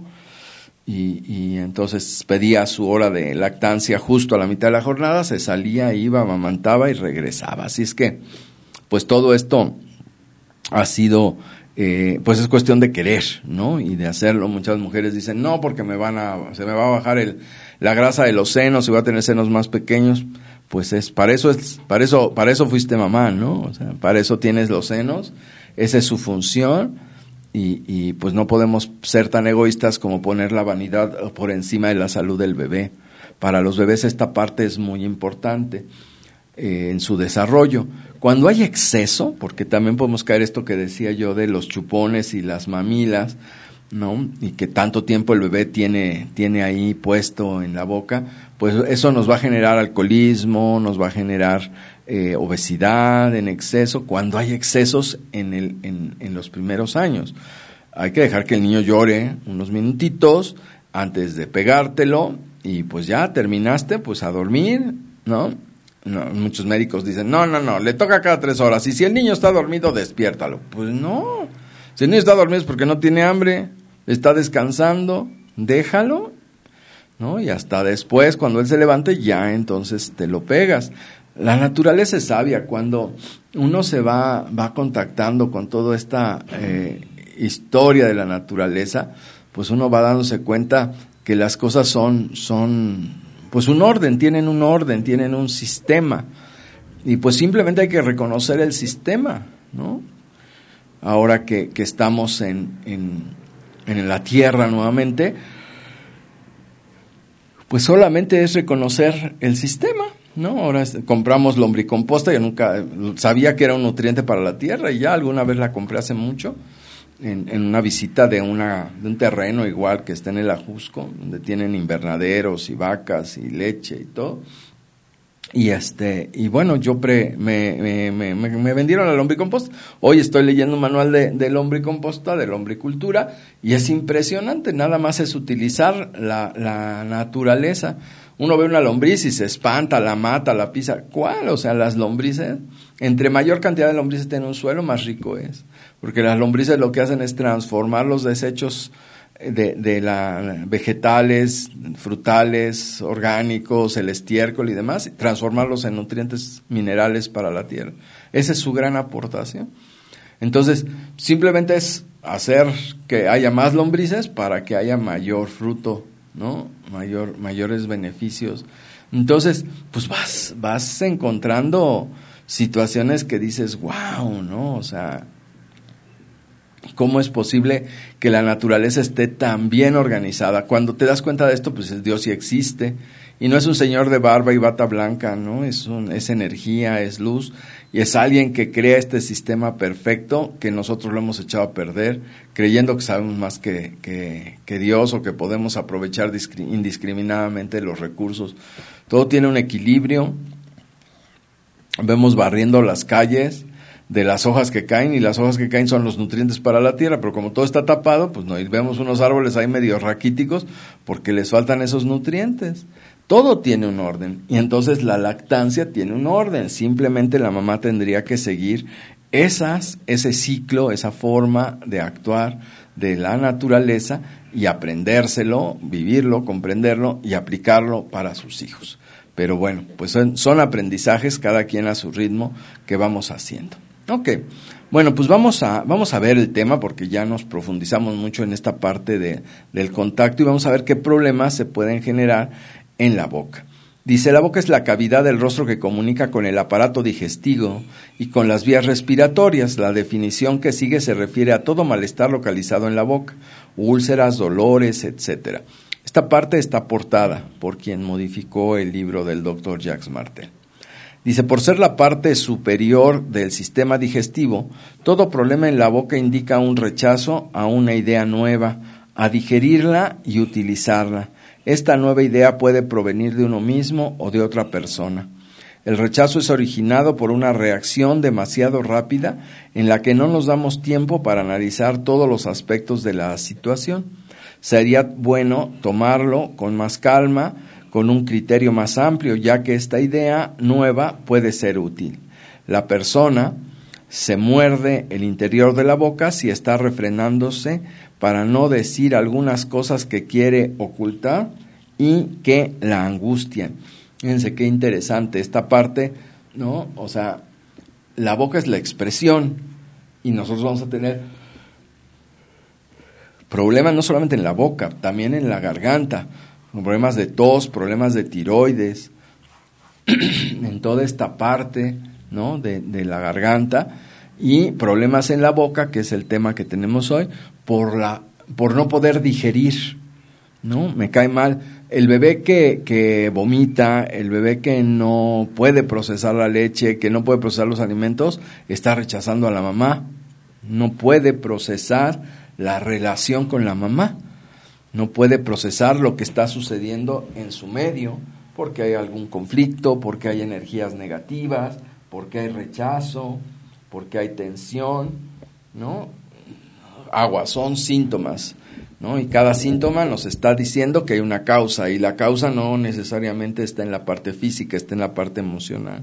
y, y entonces pedía su hora de lactancia justo a la mitad de la jornada, se salía, iba, amamantaba y regresaba. Así es que, pues todo esto ha sido, eh, pues es cuestión de querer, ¿no? Y de hacerlo. Muchas mujeres dicen, no, porque me van a, se me va a bajar el, la grasa de los senos y voy a tener senos más pequeños. Pues es, para eso es, para eso, para eso fuiste mamá, ¿no? O sea, para eso tienes los senos, esa es su función, y, y pues no podemos ser tan egoístas como poner la vanidad por encima de la salud del bebé. Para los bebés esta parte es muy importante eh, en su desarrollo. Cuando hay exceso, porque también podemos caer esto que decía yo de los chupones y las mamilas, ¿no? Y que tanto tiempo el bebé tiene, tiene ahí puesto en la boca, pues eso nos va a generar alcoholismo, nos va a generar eh, obesidad en exceso, cuando hay excesos en, el, en, en los primeros años. Hay que dejar que el niño llore unos minutitos antes de pegártelo, y pues ya terminaste, pues a dormir, ¿no? No, muchos médicos dicen, no, no, no, le toca cada tres horas, y si el niño está dormido, despiértalo. Pues no, si el niño está dormido es porque no tiene hambre, está descansando, déjalo, ¿no? Y hasta después, cuando él se levante, ya entonces te lo pegas. La naturaleza es sabia. Cuando uno se va, va contactando con toda esta eh, historia de la naturaleza, pues uno va dándose cuenta que las cosas son, son, pues un orden, tienen un orden, tienen un sistema, y pues simplemente hay que reconocer el sistema, ¿no? Ahora que, que estamos en, en, en la tierra nuevamente, pues solamente es reconocer el sistema, ¿no? Ahora es, compramos lombricomposta, yo nunca sabía que era un nutriente para la tierra, y ya alguna vez la compré hace mucho, en, en una visita de una de un terreno igual que está en el Ajusco, donde tienen invernaderos y vacas y leche y todo. Y este y bueno, yo pre, me, me, me, me vendieron la lombricomposta. Hoy estoy leyendo un manual de, de lombricomposta, de lombricultura, y es impresionante. Nada más es utilizar la, la naturaleza. Uno ve una lombriz y se espanta, la mata, la pisa. ¿Cuál? O sea, las lombrices, entre mayor cantidad de lombrices tiene un suelo, más rico es. Porque las lombrices lo que hacen es transformar los desechos de, de la vegetales, frutales, orgánicos, el estiércol y demás, transformarlos en nutrientes minerales para la tierra. Esa es su gran aportación. Entonces, simplemente es hacer que haya más lombrices para que haya mayor fruto, ¿no? Mayor, mayores beneficios. Entonces, pues vas, vas encontrando situaciones que dices, wow, ¿no? O sea, ¿Cómo es posible que la naturaleza esté tan bien organizada? Cuando te das cuenta de esto, pues el Dios sí existe. Y no es un señor de barba y bata blanca, ¿no? Es, un, es energía, es luz, y es alguien que crea este sistema perfecto que nosotros lo hemos echado a perder, creyendo que sabemos más que, que, que Dios o que podemos aprovechar discri- indiscriminadamente los recursos. Todo tiene un equilibrio. Vemos barriendo las calles de las hojas que caen, y las hojas que caen son los nutrientes para la tierra, pero como todo está tapado, pues no, y vemos unos árboles ahí medio raquíticos porque les faltan esos nutrientes. Todo tiene un orden, y entonces la lactancia tiene un orden. Simplemente la mamá tendría que seguir esas, ese ciclo, esa forma de actuar de la naturaleza y aprendérselo, vivirlo, comprenderlo y aplicarlo para sus hijos. Pero bueno, pues son, son aprendizajes, cada quien a su ritmo, que vamos haciendo. Ok, bueno, pues vamos a, vamos a ver el tema, porque ya nos profundizamos mucho en esta parte de, del contacto, y vamos a ver qué problemas se pueden generar en la boca. Dice, la boca es la cavidad del rostro que comunica con el aparato digestivo y con las vías respiratorias. La definición que sigue se refiere a todo malestar localizado en la boca, úlceras, dolores, etcétera. Esta parte está aportada por quien modificó el libro del doctor Jacques Martel. Dice, por ser la parte superior del sistema digestivo, todo problema en la boca indica un rechazo a una idea nueva, a digerirla y utilizarla. Esta nueva idea puede provenir de uno mismo o de otra persona. El rechazo es originado por una reacción demasiado rápida en la que no nos damos tiempo para analizar todos los aspectos de la situación. Sería bueno tomarlo con más calma, con un criterio más amplio, ya que esta idea nueva puede ser útil. La persona se muerde el interior de la boca si está refrenándose para no decir algunas cosas que quiere ocultar y que la angustian. Fíjense qué interesante esta parte, ¿no? O sea, la boca es la expresión, y nosotros vamos a tener problemas no solamente en la boca, también en la garganta, problemas de tos, problemas de tiroides, en toda esta parte, ¿no? de, de la garganta, y problemas en la boca, que es el tema que tenemos hoy, por la por no poder digerir, ¿no? Me cae mal. El bebé que, que vomita, el bebé que no puede procesar la leche, que no puede procesar los alimentos, está rechazando a la mamá. No puede procesar la relación con la mamá. No puede procesar lo que está sucediendo en su medio, porque hay algún conflicto, porque hay energías negativas, porque hay rechazo, porque hay tensión, ¿no? Agua, son síntomas, ¿no? Y cada síntoma nos está diciendo que hay una causa, y la causa no necesariamente está en la parte física, está en la parte emocional.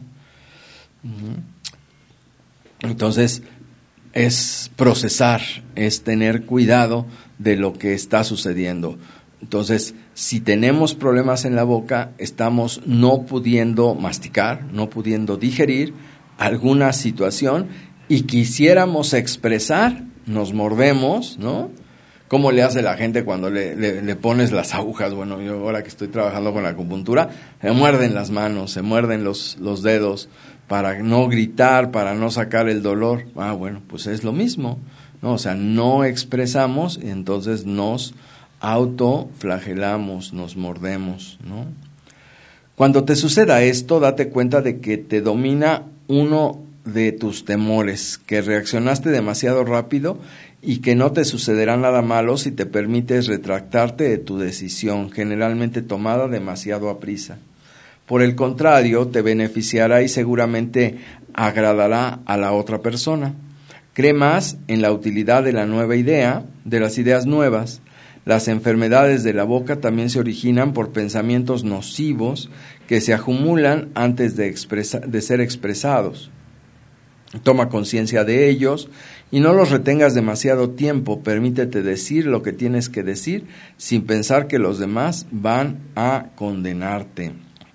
Uh-huh. Entonces, es procesar, es tener cuidado de lo que está sucediendo. Entonces, si tenemos problemas en la boca, estamos no pudiendo masticar, no pudiendo digerir alguna situación, y quisiéramos expresar, nos mordemos, ¿no? ¿Cómo le hace la gente cuando le, le, le pones las agujas? Bueno, yo ahora que estoy trabajando con la acupuntura, se muerden las manos, se muerden los, los dedos para no gritar, para no sacar el dolor. Ah, bueno, pues es lo mismo, ¿no? O sea, no expresamos y entonces nos autoflagelamos, nos mordemos, ¿no? Cuando te suceda esto, date cuenta de que te domina uno de tus temores, que reaccionaste demasiado rápido y que no te sucederá nada malo si te permites retractarte de tu decisión, generalmente tomada demasiado a prisa. Por el contrario, te beneficiará y seguramente agradará a la otra persona. Cree más en la utilidad de la nueva idea, de las ideas nuevas. Las enfermedades de la boca también se originan por pensamientos nocivos que se acumulan antes de, expresa, de ser expresados. Toma conciencia de ellos y no los retengas demasiado tiempo. Permítete decir lo que tienes que decir sin pensar que los demás van a condenarte.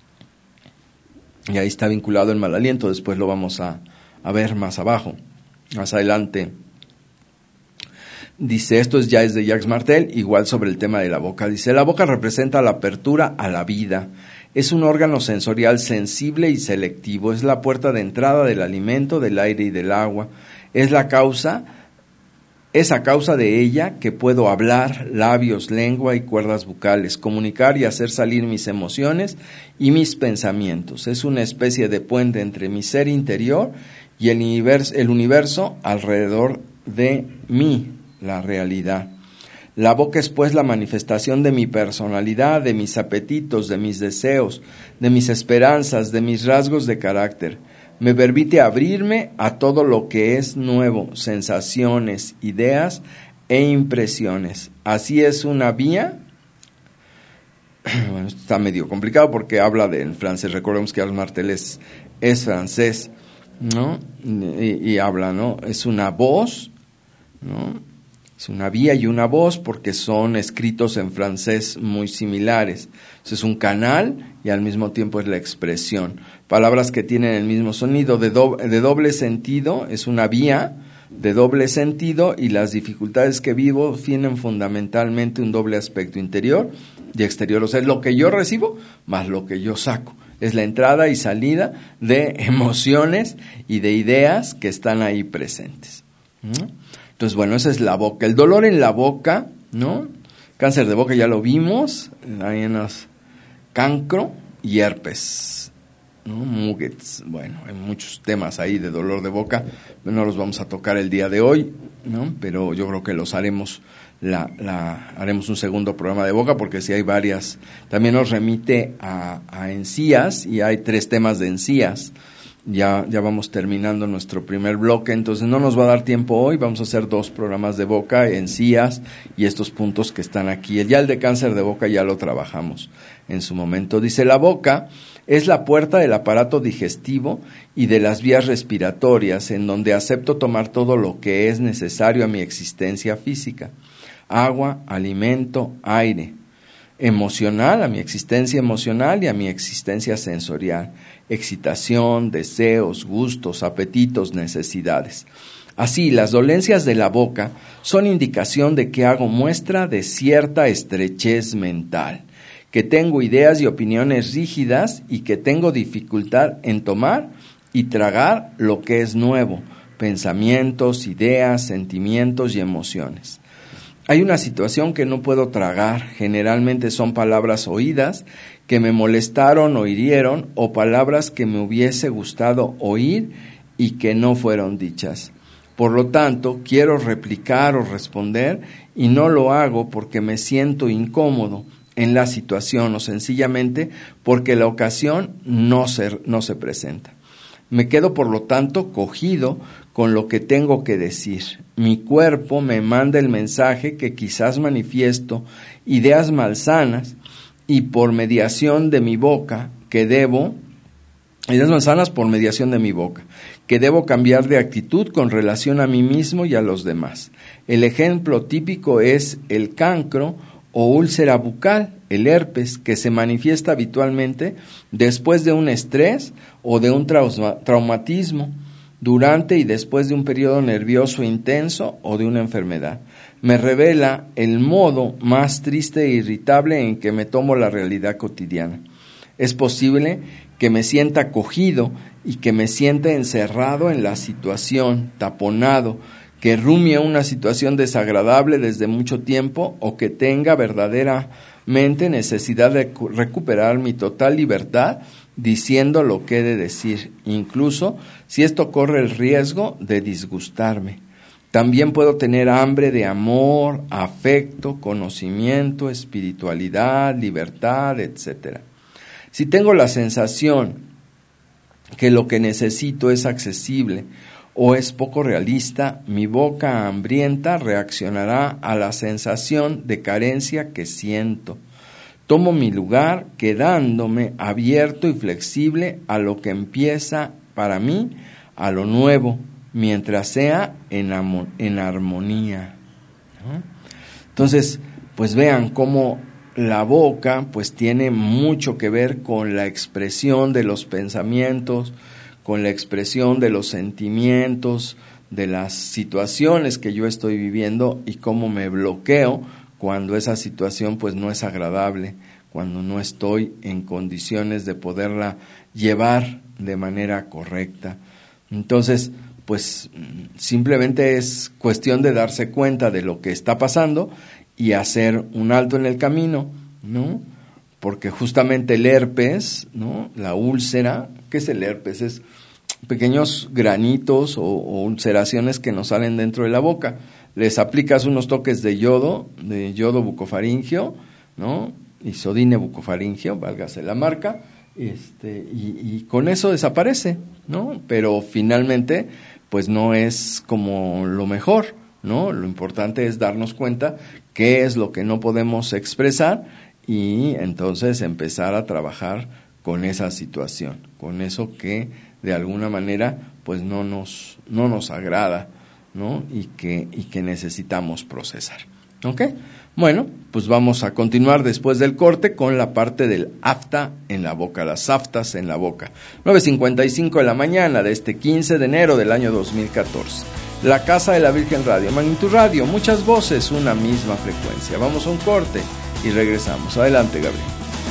Y ahí está vinculado el mal aliento, después lo vamos a, a ver más abajo, más adelante. Dice, esto es, ya es de Jacques Martel, igual sobre el tema de la boca. Dice, la boca representa la apertura a la vida. Es un órgano sensorial sensible y selectivo. Es la puerta de entrada del alimento, del aire y del agua. Es la causa Es a causa de ella que puedo hablar, labios, lengua y cuerdas bucales, comunicar y hacer salir mis emociones y mis pensamientos. Es una especie de puente entre mi ser interior y el universo, el universo alrededor de mí, la realidad. La boca es pues la manifestación de mi personalidad, de mis apetitos, de mis deseos, de mis esperanzas, de mis rasgos de carácter. Me permite abrirme a todo lo que es nuevo, sensaciones, ideas e impresiones. Así es una vía. Bueno, esto está medio complicado porque habla del francés. Recordemos que Charles Martel es, es francés, ¿no? Y, y habla, ¿no? Es una voz, ¿no? Es una vía y una voz porque son escritos en francés muy similares. Es un canal y al mismo tiempo es la expresión. Palabras que tienen el mismo sonido de, do, de doble sentido, es una vía de doble sentido y las dificultades que vivo tienen fundamentalmente un doble aspecto interior y exterior. O sea, es lo que yo recibo más lo que yo saco. Es la entrada y salida de emociones y de ideas que están ahí presentes. ¿Mm? Entonces, bueno, esa es la boca. El dolor en la boca, ¿no? Cáncer de boca ya lo vimos, hay unos cancro y herpes, ¿no? Muggets. Bueno, hay muchos temas ahí de dolor de boca, no los vamos a tocar el día de hoy, ¿no? Pero yo creo que los haremos, la, la, haremos un segundo programa de boca porque sí hay varias. También nos remite a, a encías y hay tres temas de encías. Ya, ya vamos terminando nuestro primer bloque, entonces no nos va a dar tiempo hoy, vamos a hacer dos programas de boca, encías y estos puntos que están aquí. Ya el de cáncer de boca ya lo trabajamos en su momento. Dice, la boca es la puerta del aparato digestivo y de las vías respiratorias, en donde acepto tomar todo lo que es necesario a mi existencia física: agua, alimento, aire. Emocional, a mi existencia emocional y a mi existencia sensorial, excitación, deseos, gustos, apetitos, necesidades. Así, las dolencias de la boca son indicación de que hago muestra de cierta estrechez mental, que tengo ideas y opiniones rígidas y que tengo dificultad en tomar y tragar lo que es nuevo, pensamientos, ideas, sentimientos y emociones. Hay una situación que no puedo tragar, generalmente son palabras oídas que me molestaron o hirieron, o palabras que me hubiese gustado oír y que no fueron dichas. Por lo tanto, quiero replicar o responder y no lo hago porque me siento incómodo en la situación o sencillamente porque la ocasión no se, no se presenta. Me quedo, por lo tanto, cogido con lo que tengo que decir. Mi cuerpo me manda el mensaje que quizás manifiesto ideas malsanas y por mediación de mi boca que debo, ideas malsanas por mediación de mi boca, que debo cambiar de actitud con relación a mí mismo y a los demás. El ejemplo típico es el cancro o úlcera bucal, el herpes, que se manifiesta habitualmente después de un estrés o de un trauma, traumatismo, durante y después de un periodo nervioso intenso o de una enfermedad. Me revela el modo más triste e irritable en que me tomo la realidad cotidiana. Es posible que me sienta cogido y que me sienta encerrado en la situación, taponado, que rumie una situación desagradable desde mucho tiempo o que tenga verdaderamente necesidad de recuperar mi total libertad diciendo lo que he de decir, incluso si esto corre el riesgo de disgustarme. También puedo tener hambre de amor, afecto, conocimiento, espiritualidad, libertad, etcétera. Si tengo la sensación que lo que necesito es accesible o es poco realista, mi boca hambrienta reaccionará a la sensación de carencia que siento. Tomo mi lugar quedándome abierto y flexible a lo que empieza para mí, a lo nuevo, mientras sea en, amo- en armonía. ¿No? Entonces, pues vean cómo la boca pues tiene mucho que ver con la expresión de los pensamientos, con la expresión de los sentimientos, de las situaciones que yo estoy viviendo y cómo me bloqueo cuando esa situación pues no es agradable, cuando no estoy en condiciones de poderla llevar de manera correcta. Entonces, pues simplemente es cuestión de darse cuenta de lo que está pasando y hacer un alto en el camino, ¿no? Porque justamente el herpes, ¿no? La úlcera, ¿qué es el herpes? Es pequeños granitos o, o ulceraciones que nos salen dentro de la boca. Les aplicas unos toques de yodo, de yodo bucofaringio, ¿no? Isodine bucofaringio, válgase la marca, este, y, y con eso desaparece, ¿no? Pero finalmente, pues no es como lo mejor, ¿no? Lo importante es darnos cuenta qué es lo que no podemos expresar y entonces empezar a trabajar con esa situación, con eso que de alguna manera pues no nos no nos agrada, ¿no? Y que y que necesitamos procesar. ¿Ok? Bueno, pues vamos a continuar después del corte con la parte del afta en la boca, las aftas en la boca. nueve cincuenta y cinco de la mañana de este quince de enero del año dos mil catorce. La Casa de la Virgen Radio, Magnitud Radio, muchas voces, una misma frecuencia. Vamos a un corte y regresamos. Adelante, Gabriel.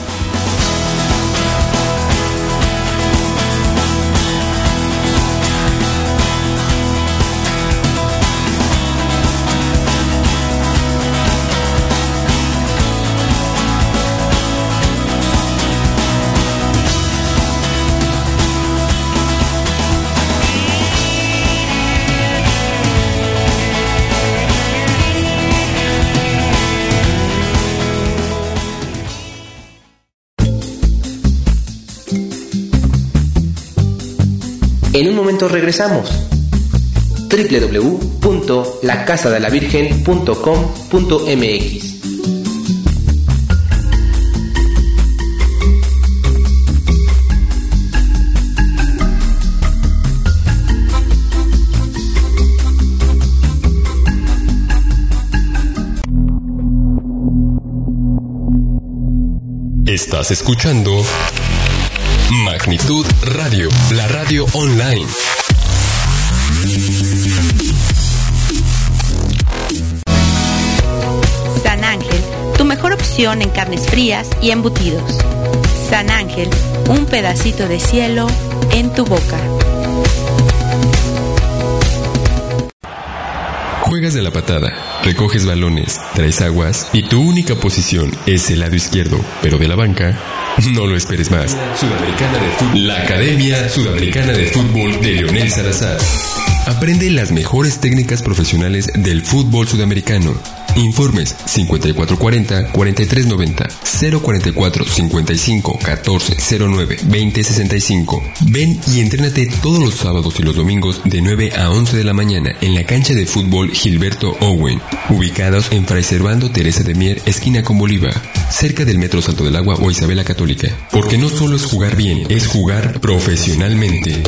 En un momento regresamos. doble u doble u doble u punto la casa de la virgen punto com punto m x. Estás escuchando Magnitud Radio, la radio online. San Ángel, tu mejor opción en carnes frías y embutidos. San Ángel, un pedacito de cielo en tu boca. Juegas de la patada, recoges balones, traes aguas y tu única posición es el lado izquierdo, pero de la banca. No lo esperes más. Sudamericana de Fútbol. La Academia Sudamericana de Fútbol de Leonel Salazar. Aprende las mejores técnicas profesionales del fútbol sudamericano. Informes cincuenta y cuatro cuarenta, cuarenta y tres noventa, cero cuarenta y cuatro, cincuenta y cinco, catorce, cero nueve, veinte sesenta y cinco. Ven y entrénate todos los sábados y los domingos de nueve a once de la mañana en la cancha de fútbol Gilberto Owen, ubicados en Fray Servando Teresa de Mier, esquina con Bolívar, cerca del Metro Salto del Agua o Isabela Católica. Porque no solo es jugar bien, es jugar profesionalmente.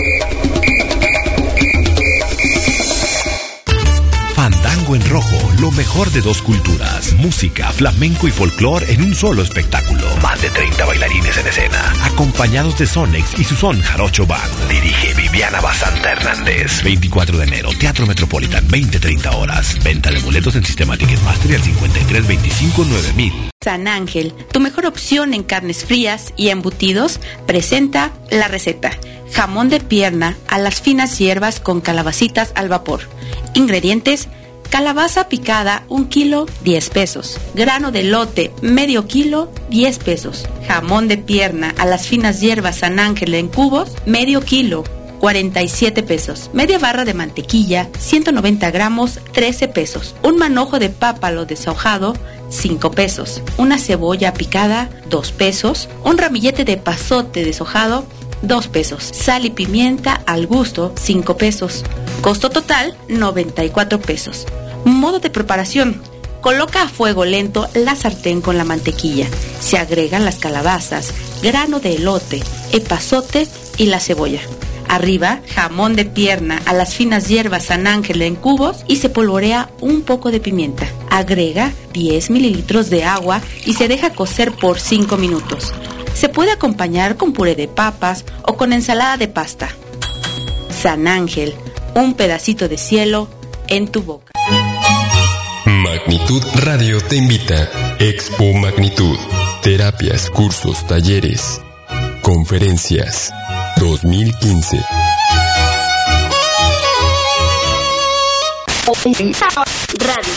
Fandango en Rojo, lo mejor de dos culturas, música, flamenco y folclore en un solo espectáculo. Más de treinta bailarines en escena, acompañados de Sonex y su son Jarocho Band. Dirige Viviana Basanta Hernández. veinticuatro de enero, Teatro Metropolitan, veinte treinta horas. Venta de boletos en Sistema Ticketmaster al cincuenta y tres veinticinco nueve mil. San Ángel, tu mejor opción en carnes frías y embutidos, presenta la receta. Jamón de pierna a las finas hierbas con calabacitas al vapor. Ingredientes: calabaza picada, un kilo, diez pesos. Grano de elote, medio kilo, diez pesos. Jamón de pierna a las finas hierbas San Ángel en cubos, medio kilo, cuarenta y siete pesos. Media barra de mantequilla, ciento noventa gramos, trece pesos. Un manojo de pápalo deshojado, cinco pesos. Una cebolla picada, dos pesos. Un ramillete de pasote deshojado, dos pesos. Sal y pimienta al gusto, cinco pesos. Costo total, noventa y cuatro pesos. Modo de preparación: coloca a fuego lento la sartén con la mantequilla. Se agregan las calabazas, grano de elote, epazote y la cebolla. Arriba, jamón de pierna a las finas hierbas San Ángel en cubos y se polvorea un poco de pimienta. Agrega diez mililitros de agua y se deja cocer por cinco minutos. Se puede acompañar con puré de papas o con ensalada de pasta. San Ángel, un pedacito de cielo en tu boca. Magnitud Radio te invita. Expo Magnitud. Terapias, cursos, talleres, conferencias dos mil quince. Radio.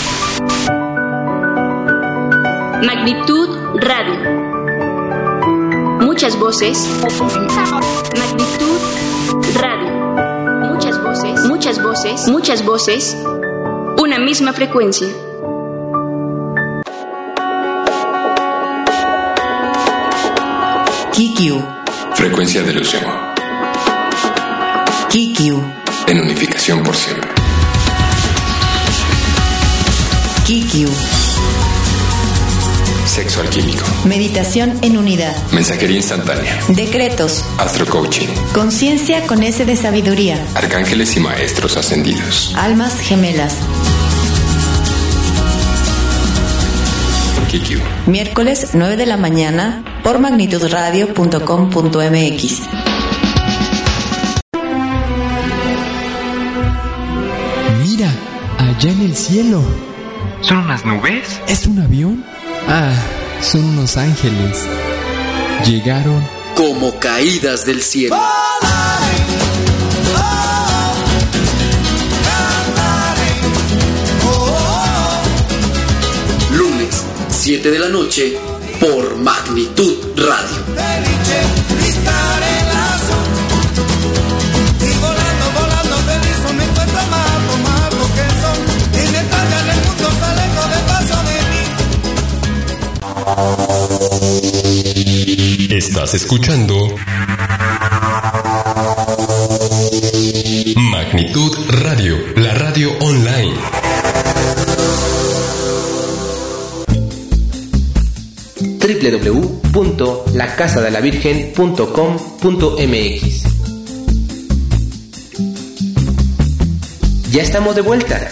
Magnitud Radio. Muchas voces. Magnitud Radio. Muchas voces. Muchas voces. Muchas voces. Una misma frecuencia. Kikyu. Frecuencia de ilusión. Kikyu. En unificación por siempre. Kikyu. Sexo alquímico. Meditación en unidad. Mensajería instantánea. Decretos. Astrocoaching. Conciencia con S de sabiduría. Arcángeles y maestros ascendidos. Almas gemelas. Kikyu. Miércoles nueve de la mañana por magnitud radio punto com punto m x. Mira, allá en el cielo. ¿Son unas nubes? ¿Es un avión? Ah, son unos ángeles. Llegaron como caídas del cielo. Lunes, siete de la noche, por Magnitud Radio. Estás escuchando Magnitud Radio, la radio online. doble u doble u doble u punto la casa de la virgen punto com punto m x. Ya estamos de vuelta.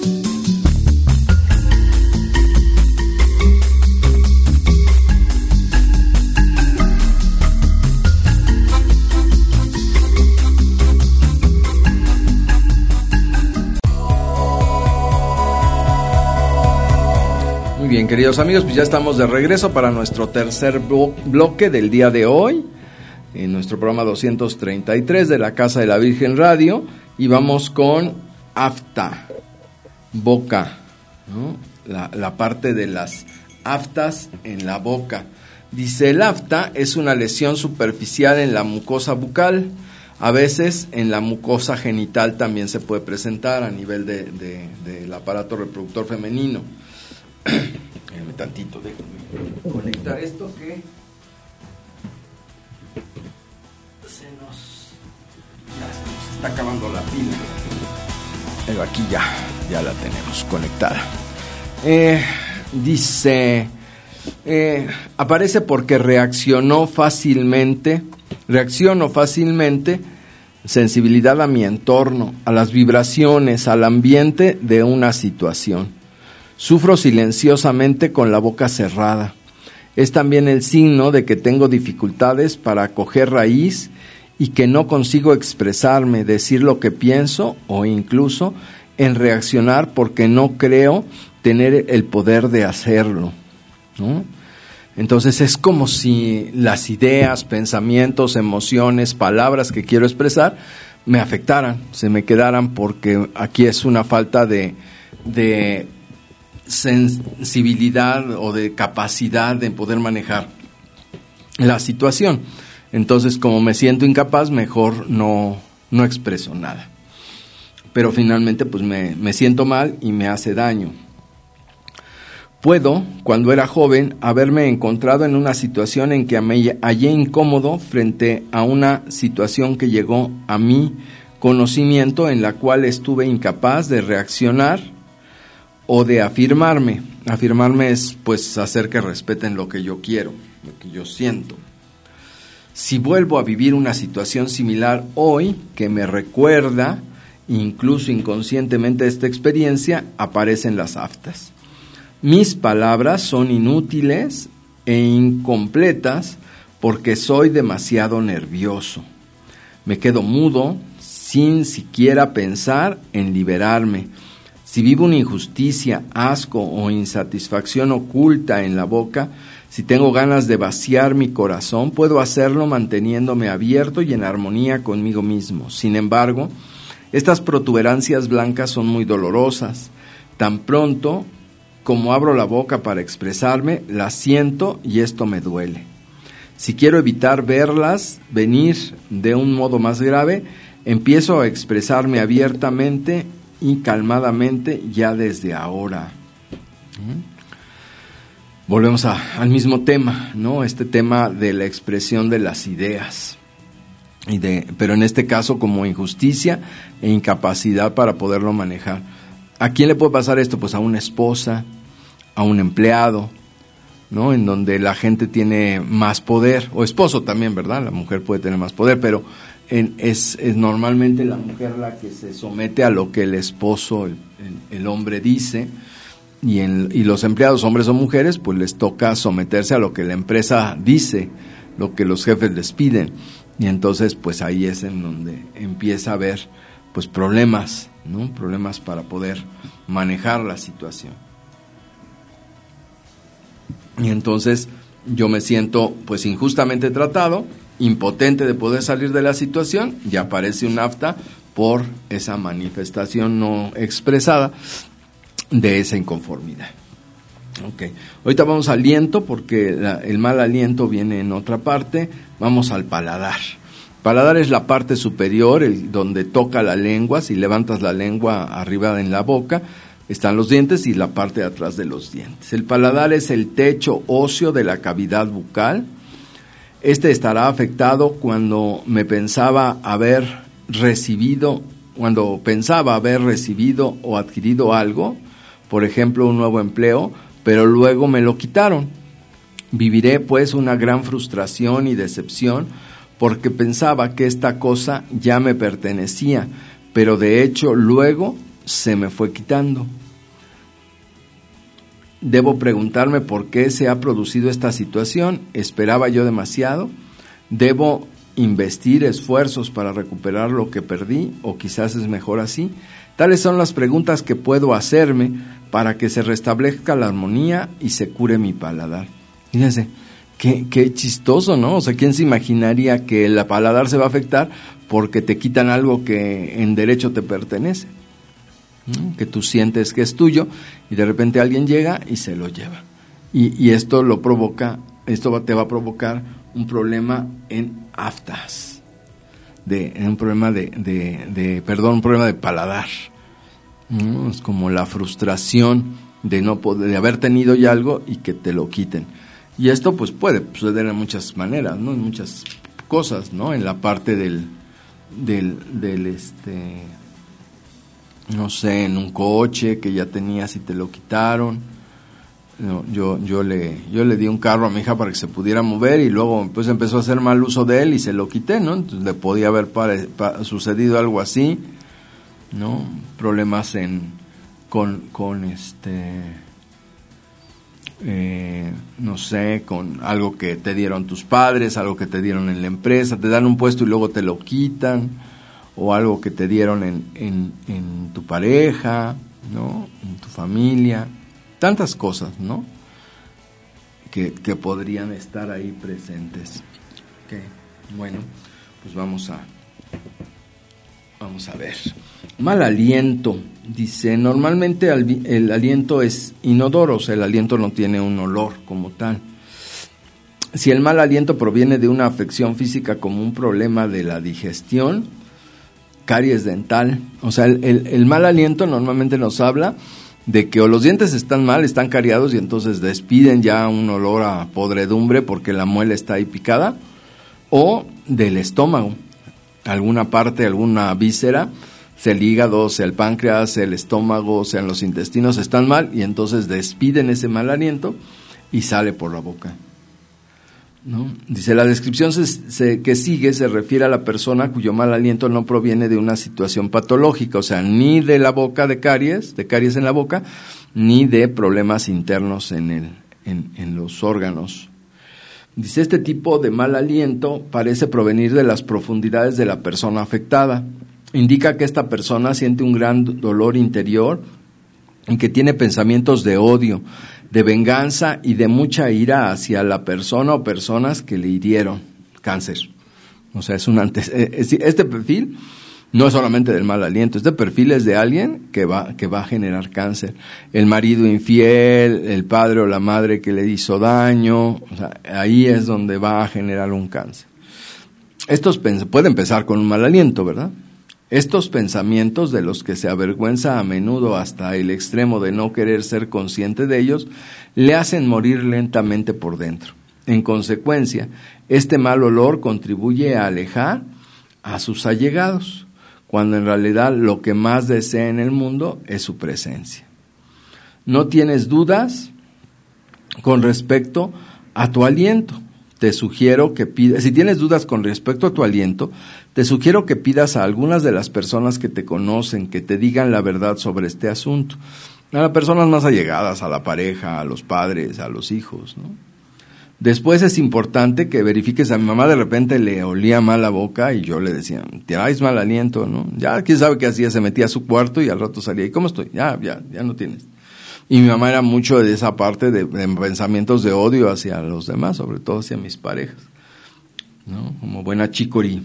Bien, queridos amigos, pues ya estamos de regreso para nuestro tercer blo- bloque del día de hoy, en nuestro programa doscientos treinta y tres de la Casa de la Virgen Radio, y vamos con afta, boca, ¿no? La, la parte de las aftas en la boca. Dice, el afta es una lesión superficial en la mucosa bucal, a veces en la mucosa genital también se puede presentar a nivel de, de, del aparato reproductor femenino. Déjenme tantito, déjenme conectar esto que se nos, ya se nos está acabando la pila. Pero aquí ya, ya la tenemos conectada. Eh, dice, eh, aparece porque reaccionó fácilmente, reacciono fácilmente, sensibilidad a mi entorno, a las vibraciones, al ambiente de una situación. Sufro silenciosamente con la boca cerrada. Es también el signo de que tengo dificultades para coger raíz y que no consigo expresarme, decir lo que pienso o incluso en reaccionar porque no creo tener el poder de hacerlo, ¿no? Entonces es como si las ideas, pensamientos, emociones, palabras que quiero expresar me afectaran, se me quedaran, porque aquí es una falta de, de sensibilidad o de capacidad de poder manejar la situación. Entonces, como me siento incapaz, mejor no, no expreso nada. Pero finalmente pues me, me siento mal y me hace daño. Puedo, cuando era joven, haberme encontrado en una situación en que me hallé incómodo frente a una situación que llegó a mi conocimiento, en la cual estuve incapaz de reaccionar o de afirmarme. Afirmarme es pues hacer que respeten lo que yo quiero, lo que yo siento. Si vuelvo a vivir una situación similar hoy, que me recuerda, incluso inconscientemente, esta experiencia, aparecen las aftas. Mis palabras son inútiles e incompletas porque soy demasiado nervioso. Me quedo mudo sin siquiera pensar en liberarme. Si vivo una injusticia, asco o insatisfacción oculta en la boca, si tengo ganas de vaciar mi corazón, puedo hacerlo manteniéndome abierto y en armonía conmigo mismo. Sin embargo, Estas protuberancias blancas son muy dolorosas. Tan pronto como abro la boca para expresarme, las siento y esto me duele. Si quiero evitar verlas venir de un modo más grave, empiezo a expresarme abiertamente y calmadamente ya desde ahora. Volvemos a, al mismo tema, ¿no? Este tema de la expresión de las ideas, y de, pero en este caso como injusticia e incapacidad para poderlo manejar. ¿A quién le puede pasar esto? Pues a una esposa, a un empleado, ¿no? En donde la gente tiene más poder, o esposo también, ¿verdad? La mujer puede tener más poder, pero en, es, es normalmente la mujer la que se somete a lo que el esposo, el, el, el hombre dice. Y, en, y los empleados, hombres o mujeres, pues les toca someterse a lo que la empresa dice, lo que los jefes les piden. Y entonces, pues ahí es en donde empieza a haber, pues problemas, ¿no? Problemas para poder manejar la situación. Y entonces yo me siento, pues injustamente tratado, impotente de poder salir de la situación, y aparece un afta por esa manifestación no expresada de esa inconformidad. Okay. Ahorita vamos al aliento, porque la, el mal aliento viene en otra parte. Vamos al paladar. Paladar es la parte superior, el, donde toca la lengua. Si levantas la lengua arriba en la boca, están los dientes y la parte de atrás de los dientes. El paladar es el techo óseo de la cavidad bucal. Este estará afectado cuando me pensaba haber recibido, cuando pensaba haber recibido o adquirido algo, por ejemplo, un nuevo empleo, pero luego me lo quitaron. Viviré pues una gran frustración y decepción porque pensaba que esta cosa ya me pertenecía, pero de hecho luego se me fue quitando. Debo preguntarme por qué se ha producido esta situación. ¿Esperaba yo demasiado? ¿Debo investir esfuerzos para recuperar lo que perdí? ¿O quizás es mejor así? Tales son las preguntas que puedo hacerme para que se restablezca la armonía y se cure mi paladar. Fíjense, qué, qué chistoso, ¿no? O sea, ¿quién se imaginaría que el paladar se va a afectar porque te quitan algo que en derecho te pertenece? ¿Mm? Que tú sientes que es tuyo y de repente alguien llega y se lo lleva. Y, y esto lo provoca, esto te va a provocar un problema en aftas, de, un problema de, de, de, perdón, un problema de paladar. ¿No? Es como la frustración de no poder, de haber tenido ya algo y que te lo quiten. Y esto pues puede suceder de muchas maneras, ¿no? En muchas cosas, ¿no? En la parte del, del, del este, no sé, en un coche que ya tenías y te lo quitaron. No, yo, yo le, yo le di un carro a mi hija para que se pudiera mover y luego pues empezó a hacer mal uso de él y se lo quité, ¿no? Entonces le podía haber pare, pa, sucedido algo así, ¿no? Problemas en, con, con este, eh, no sé, con algo que te dieron tus padres, algo que te dieron en la empresa, te dan un puesto y luego te lo quitan, o algo que te dieron en, en, en tu pareja, ¿no? En tu familia, tantas cosas, ¿no? Que, que podrían estar ahí presentes. Okay. Bueno, pues vamos a, vamos a ver. Mal aliento, dice, normalmente el, el aliento es inodoro, o sea, el aliento no tiene un olor como tal. Si el mal aliento proviene de una afección física como un problema de la digestión, caries dental, o sea, el, el, el mal aliento normalmente nos habla de que o los dientes están mal, están cariados y entonces despiden ya un olor a podredumbre porque la muela está ahí picada, o del estómago, alguna parte, alguna víscera, sea el hígado, sea el páncreas, sea el estómago, sean los intestinos, están mal y entonces despiden ese mal aliento y sale por la boca, ¿no? Dice, la descripción se, se, que sigue se refiere a la persona cuyo mal aliento no proviene de una situación patológica, o sea, ni de la boca de caries, de caries en la boca, ni de problemas internos en, el, en, en los órganos. Dice, este tipo de mal aliento parece provenir de las profundidades de la persona afectada. Indica que esta persona siente un gran dolor interior y que tiene pensamientos de odio, de venganza y de mucha ira hacia la persona o personas que le hirieron. Cáncer. O sea, es un antes, este perfil No es solamente del mal aliento, este perfil es de alguien que va, que va a generar cáncer. El marido infiel, el padre o la madre que le hizo daño, o sea, ahí es donde va a generar un cáncer. Estos pens- puede empezar con un mal aliento, ¿verdad? Estos pensamientos de los que se avergüenza a menudo hasta el extremo de no querer ser consciente de ellos, le hacen morir lentamente por dentro. En consecuencia, este mal olor contribuye a alejar a sus allegados, cuando en realidad lo que más desea en el mundo es su presencia. No tienes dudas con respecto a tu aliento. Te sugiero que pidas, si tienes dudas con respecto a tu aliento, te sugiero que pidas a algunas de las personas que te conocen que te digan la verdad sobre este asunto. A las personas más allegadas, a la pareja, a los padres, a los hijos, ¿no? Después es importante que verifiques. A mi mamá de repente le olía mal la boca y yo le decía, tienes mal aliento, ¿no? Ya, quién sabe qué hacía, se metía a su cuarto y al rato salía, ¿y cómo estoy? Ya, ya, ya no tienes. Y mi mamá era mucho de esa parte de, de pensamientos de odio hacia los demás, sobre todo hacia mis parejas, ¿no? Como buena chicorí.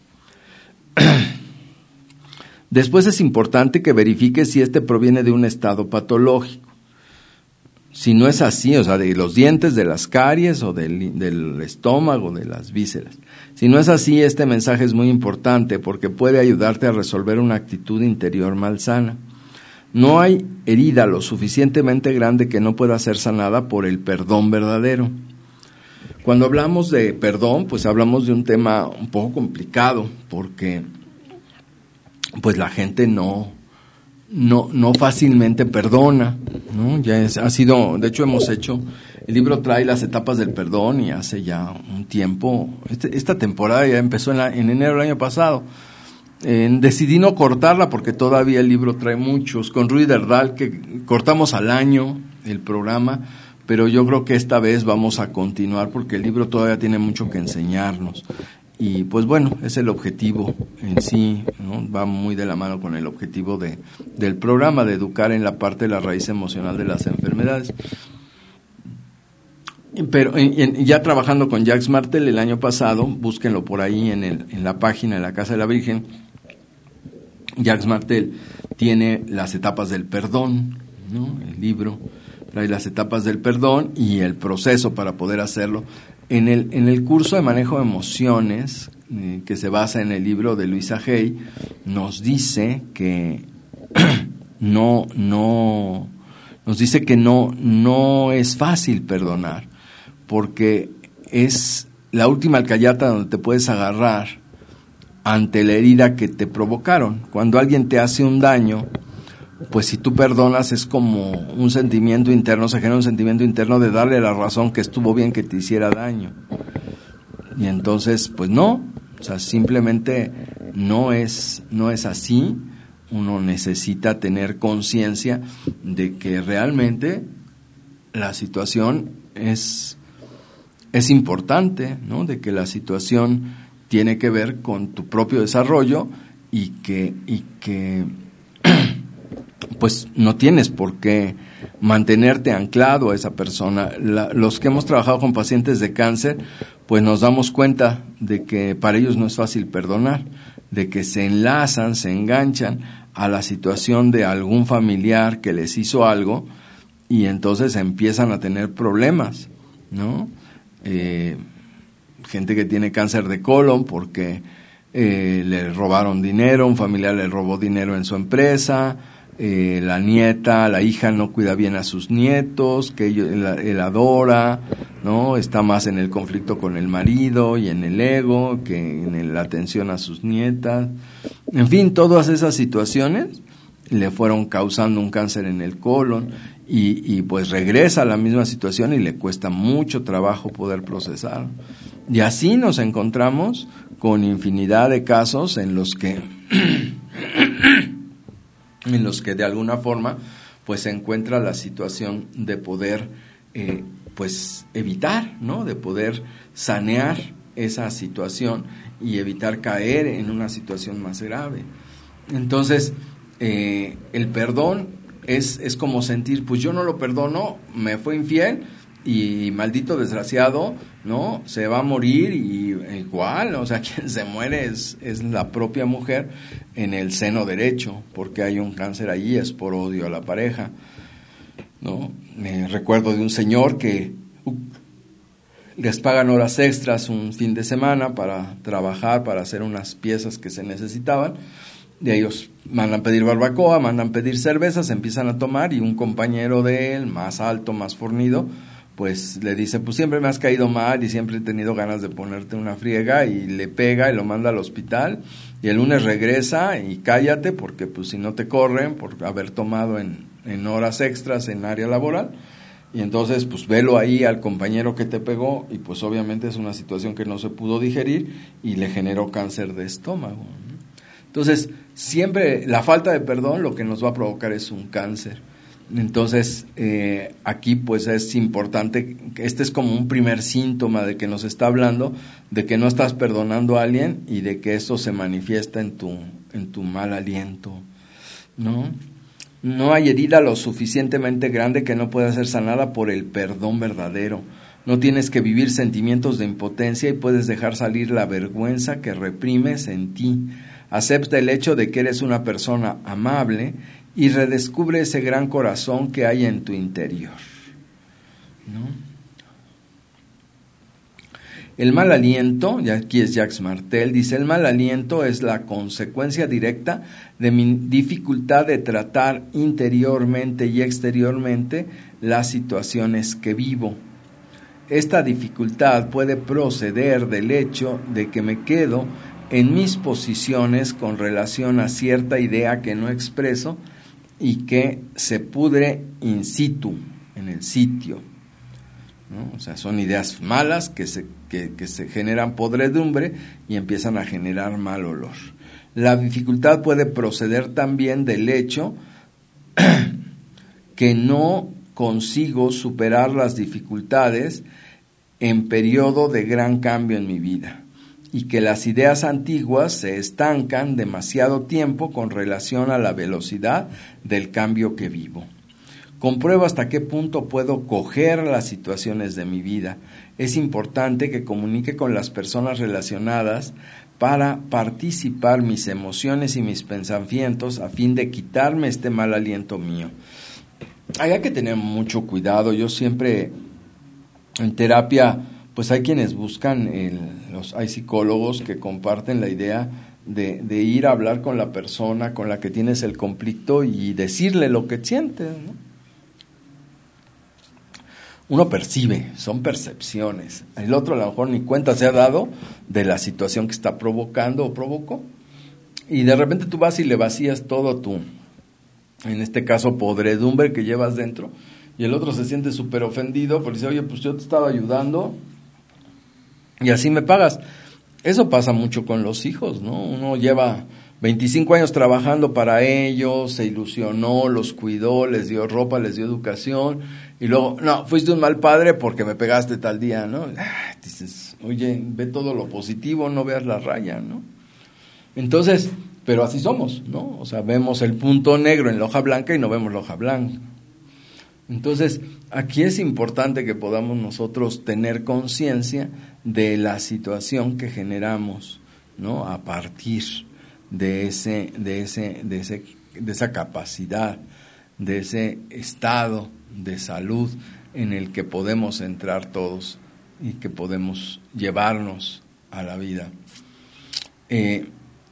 Después es importante que verifiques si este proviene de un estado patológico. Si no es así, o sea, de los dientes, de las caries o del, del estómago, de las vísceras. Si no es así, este mensaje es muy importante porque puede ayudarte a resolver una actitud interior malsana. No hay herida lo suficientemente grande que no pueda ser sanada por el perdón verdadero. Cuando hablamos de perdón, pues hablamos de un tema un poco complicado porque pues la gente no... no no fácilmente perdona, ¿no? Ya es, ha sido, de hecho hemos hecho, el libro trae las etapas del perdón y hace ya un tiempo, este, esta temporada ya empezó en, la, en enero del año pasado. Eh, decidí no cortarla porque todavía el libro trae muchos, con Ruy Derdal, que cortamos al año el programa, pero yo creo que esta vez vamos a continuar porque el libro todavía tiene mucho que enseñarnos. Y pues bueno, es el objetivo en sí, ¿no? Va muy de la mano con el objetivo de, del programa, de educar en la parte de la raíz emocional de las enfermedades. Pero en, en, ya trabajando con Jacques Martel el año pasado, búsquenlo por ahí en, el, en la página de la Casa de la Virgen, Jacques Martel tiene las etapas del perdón, ¿no? El libro trae las etapas del perdón y el proceso para poder hacerlo. En el, en el curso de manejo de emociones, eh, que se basa en el libro de Luisa Hay, nos dice que no, no, nos dice que no, no es fácil perdonar, porque es la última alcayata donde te puedes agarrar ante la herida que te provocaron. Cuando alguien te hace un daño, pues si tú perdonas es como un sentimiento interno, se genera un sentimiento interno de darle la razón que estuvo bien que te hiciera daño. Y entonces, pues no, o sea, simplemente no es, no es así. Uno necesita tener conciencia de que realmente la situación es, es importante, ¿no? De que la situación tiene que ver con tu propio desarrollo y que, y que pues no tienes por qué mantenerte anclado a esa persona. La, los que hemos trabajado con pacientes de cáncer, pues nos damos cuenta de que para ellos no es fácil perdonar, de que se enlazan, se enganchan a la situación de algún familiar que les hizo algo y entonces empiezan a tener problemas, ¿no? Eh, gente que tiene cáncer de colon porque eh, le robaron dinero, un familiar le robó dinero en su empresa. Eh, la nieta, la hija no cuida bien a sus nietos, que él, él, él adora, ¿no? Está más en el conflicto con el marido y en el ego que en la atención a sus nietas. En fin, todas esas situaciones le fueron causando un cáncer en el colon y, y pues regresa a la misma situación y le cuesta mucho trabajo poder procesar. Y así nos encontramos con infinidad de casos en los que en los que de alguna forma pues se encuentra la situación de poder eh, pues evitar, ¿no? De poder sanear esa situación y evitar caer en una situación más grave. Entonces, eh, el perdón es, es como sentir, pues yo no lo perdono, me fue infiel y maldito desgraciado, ¿no? Se va a morir y igual, o sea, quien se muere es, es la propia mujer en el seno derecho, porque hay un cáncer allí, es por odio a la pareja, ¿no? Me recuerdo de un señor que uh, les pagan horas extras un fin de semana para trabajar, para hacer unas piezas que se necesitaban, y ellos mandan pedir barbacoa, mandan pedir cervezas, empiezan a tomar, y un compañero de él, más alto, más fornido, pues le dice, pues siempre me has caído mal y siempre he tenido ganas de ponerte una friega, y le pega y lo manda al hospital, y el lunes regresa y cállate porque pues si no te corren por haber tomado en, en horas extras en área laboral, y entonces pues velo ahí al compañero que te pegó, y pues obviamente es una situación que no se pudo digerir y le generó cáncer de estómago, ¿no? Entonces siempre la falta de perdón lo que nos va a provocar es un cáncer. Entonces, eh, aquí pues es importante, este es como un primer síntoma de que nos está hablando de que no estás perdonando a alguien y de que eso se manifiesta en tu, en tu mal aliento, ¿no? No hay herida lo suficientemente grande que no pueda ser sanada por el perdón verdadero. No tienes que vivir sentimientos de impotencia y puedes dejar salir la vergüenza que reprimes en ti. Acepta el hecho de que eres una persona amable y redescubre ese gran corazón que hay en tu interior, ¿no? El mal aliento, y aquí es Jacques Martel, dice, el mal aliento es la consecuencia directa de mi dificultad de tratar interiormente y exteriormente las situaciones que vivo. Esta dificultad puede proceder del hecho de que me quedo en mis posiciones con relación a cierta idea que no expreso y que se pudre in situ, en el sitio, ¿no? O sea, son ideas malas que se, que, que se generan podredumbre y empiezan a generar mal olor. La dificultad puede proceder también del hecho que no consigo superar las dificultades en periodo de gran cambio en mi vida, y que las ideas antiguas se estancan demasiado tiempo con relación a la velocidad del cambio que vivo. Compruebo hasta qué punto puedo coger las situaciones de mi vida. Es importante que comunique con las personas relacionadas para participar mis emociones y mis pensamientos a fin de quitarme este mal aliento mío. Hay que tener mucho cuidado. Yo siempre en terapia, pues hay quienes buscan, el, los, hay psicólogos que comparten la idea de, de ir a hablar con la persona con la que tienes el conflicto y decirle lo que sientes, ¿no? Uno percibe, son percepciones. El otro a lo mejor ni cuenta se ha dado de la situación que está provocando o provocó. Y de repente tú vas y le vacías todo tu, en este caso, podredumbre que llevas dentro, y el otro se siente súper ofendido porque dice, oye, pues yo te estaba ayudando y así me pagas. Eso pasa mucho con los hijos, ¿no? Uno lleva veinticinco años trabajando para ellos, se ilusionó, los cuidó, les dio ropa, les dio educación, y luego, no, fuiste un mal padre porque me pegaste tal día, ¿no? Dices, oye, ve todo lo positivo, no veas la raya, ¿no? Entonces, pero así somos, ¿no? O sea, vemos el punto negro en la hoja blanca y no vemos la hoja blanca. Entonces, aquí es importante que podamos nosotros tener conciencia de la situación que generamos, ¿no? A partir de ese, de ese, de ese, de esa capacidad, de ese estado de salud en el que podemos entrar todos y que podemos llevarnos a la vida. Eh,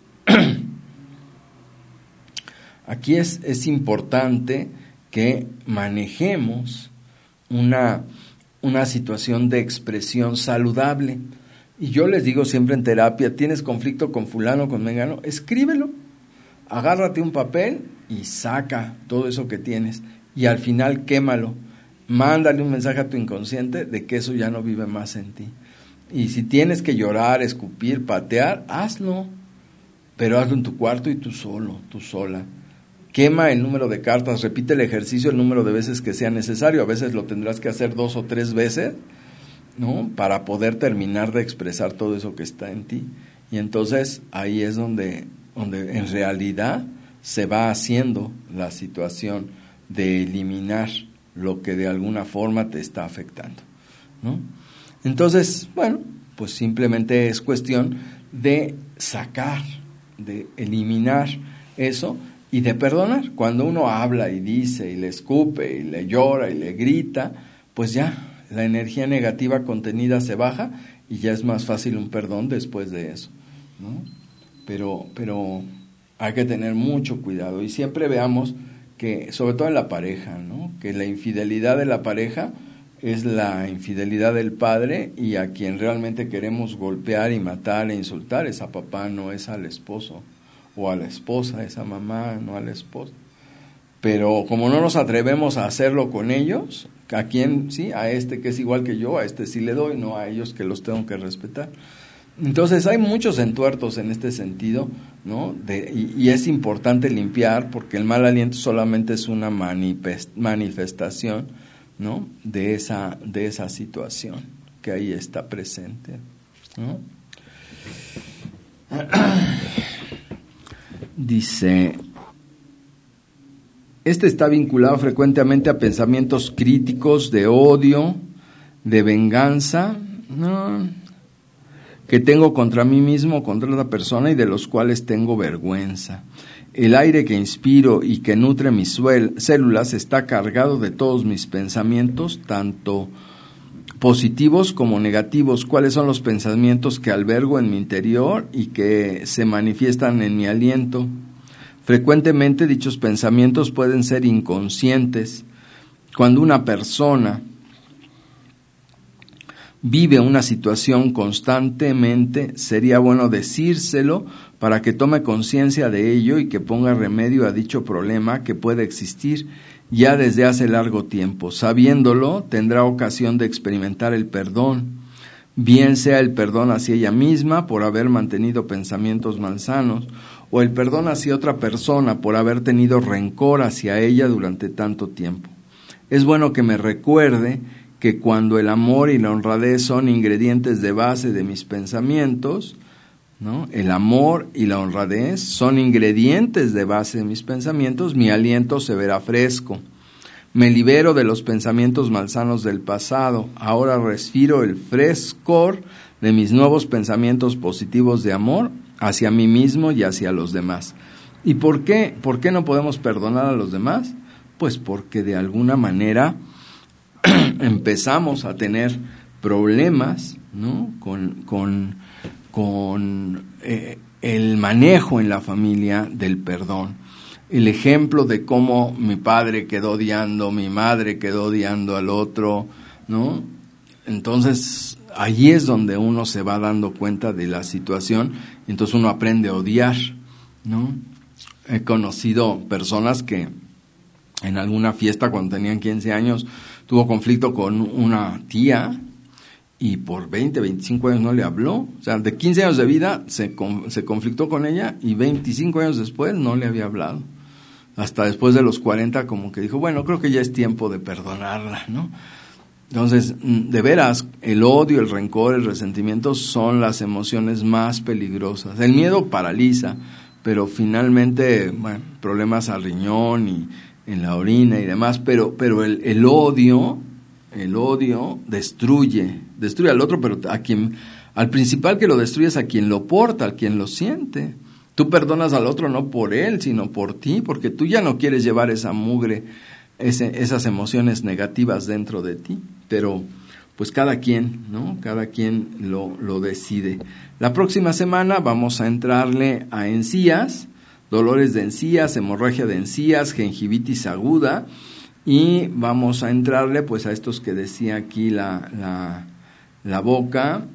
aquí es, es importante que manejemos una, una situación de expresión saludable. Y yo les digo siempre en terapia, tienes conflicto con fulano, con mengano, escríbelo, agárrate un papel y saca todo eso que tienes, y al final quémalo, mándale un mensaje a tu inconsciente de que eso ya no vive más en ti. Y si tienes que llorar, escupir, patear, hazlo, pero hazlo en tu cuarto y tú solo, tú sola. Quema el número de cartas, repite el ejercicio el número de veces que sea necesario, a veces lo tendrás que hacer dos o tres veces, ¿no? Para poder terminar de expresar todo eso que está en ti. Y entonces ahí es donde, donde en realidad se va haciendo la situación de eliminar lo que de alguna forma te está afectando, ¿no? Entonces, bueno, pues simplemente es cuestión de sacar, de eliminar eso y de perdonar. Cuando uno habla y dice y le escupe y le llora y le grita, pues ya la energía negativa contenida se baja y ya es más fácil un perdón después de eso, ¿no? Pero, pero hay que tener mucho cuidado y siempre veamos que, sobre todo en la pareja, ¿no?, que la infidelidad de la pareja es la infidelidad del padre, y a quien realmente queremos golpear y matar e insultar es a papá, no es al esposo, o a la esposa, es a mamá, no al esposo. Pero como no nos atrevemos a hacerlo con ellos, ¿a quién? Sí, a este que es igual que yo, a este sí le doy, no a ellos que los tengo que respetar. Entonces hay muchos entuertos en este sentido, ¿no? De, y, y es importante limpiar, porque el mal aliento solamente es una manifest, manifestación, ¿no?, de esa, de esa situación que ahí está presente, ¿no? Dice, este está vinculado frecuentemente a pensamientos críticos, de odio, de venganza, ¿no?, que tengo contra mí mismo, contra otra persona, y de los cuales tengo vergüenza. El aire que inspiro y que nutre mis suel- células está cargado de todos mis pensamientos, tanto positivos como negativos. ¿Cuáles son los pensamientos que albergo en mi interior y que se manifiestan en mi aliento? Frecuentemente dichos pensamientos pueden ser inconscientes. Cuando una persona vive una situación constantemente, sería bueno decírselo para que tome conciencia de ello y que ponga remedio a dicho problema que puede existir ya desde hace largo tiempo. Sabiéndolo, tendrá ocasión de experimentar el perdón, bien sea el perdón hacia ella misma por haber mantenido pensamientos malsanos, o el perdón hacia otra persona por haber tenido rencor hacia ella durante tanto tiempo. Es bueno que me recuerde que cuando el amor y la honradez son ingredientes de base de mis pensamientos, ¿no?, el amor y la honradez son ingredientes de base de mis pensamientos, mi aliento se verá fresco. Me libero de los pensamientos malsanos del pasado, ahora respiro el frescor de mis nuevos pensamientos positivos de amor hacia mí mismo y hacia los demás. ¿Y por qué? ¿Por qué no podemos perdonar a los demás? Pues porque de alguna manera empezamos a tener problemas, ¿no?, con, con, con eh, el manejo en la familia del perdón. El ejemplo de cómo mi padre quedó odiando, mi madre quedó odiando al otro, ¿no? Entonces, allí es donde uno se va dando cuenta de la situación, y entonces uno aprende a odiar, ¿no? He conocido personas que en alguna fiesta, cuando tenían quince años, tuvo conflicto con una tía y por veinte, veinticinco años no le habló. O sea, de quince años de vida se, se conflictó con ella y veinticinco años después no le había hablado. Hasta después de los cuarenta como que dijo, bueno, creo que ya es tiempo de perdonarla, ¿no? Entonces, de veras, el odio, el rencor, el resentimiento son las emociones más peligrosas. El miedo paraliza, pero finalmente, bueno, problemas al riñón y en la orina y demás, pero pero el, el odio, el odio destruye, destruye al otro, pero a quien, al principal que lo destruye es a quien lo porta, a quien lo siente. Tú perdonas al otro no por él, sino por ti, porque tú ya no quieres llevar esa mugre, ese, esas emociones negativas dentro de ti, pero pues cada quien, ¿no? Cada quien lo, lo decide. La próxima semana vamos a entrarle a encías, dolores de encías, hemorragia de encías, gingivitis aguda, y vamos a entrarle pues a estos que decía aquí la, la, la boca.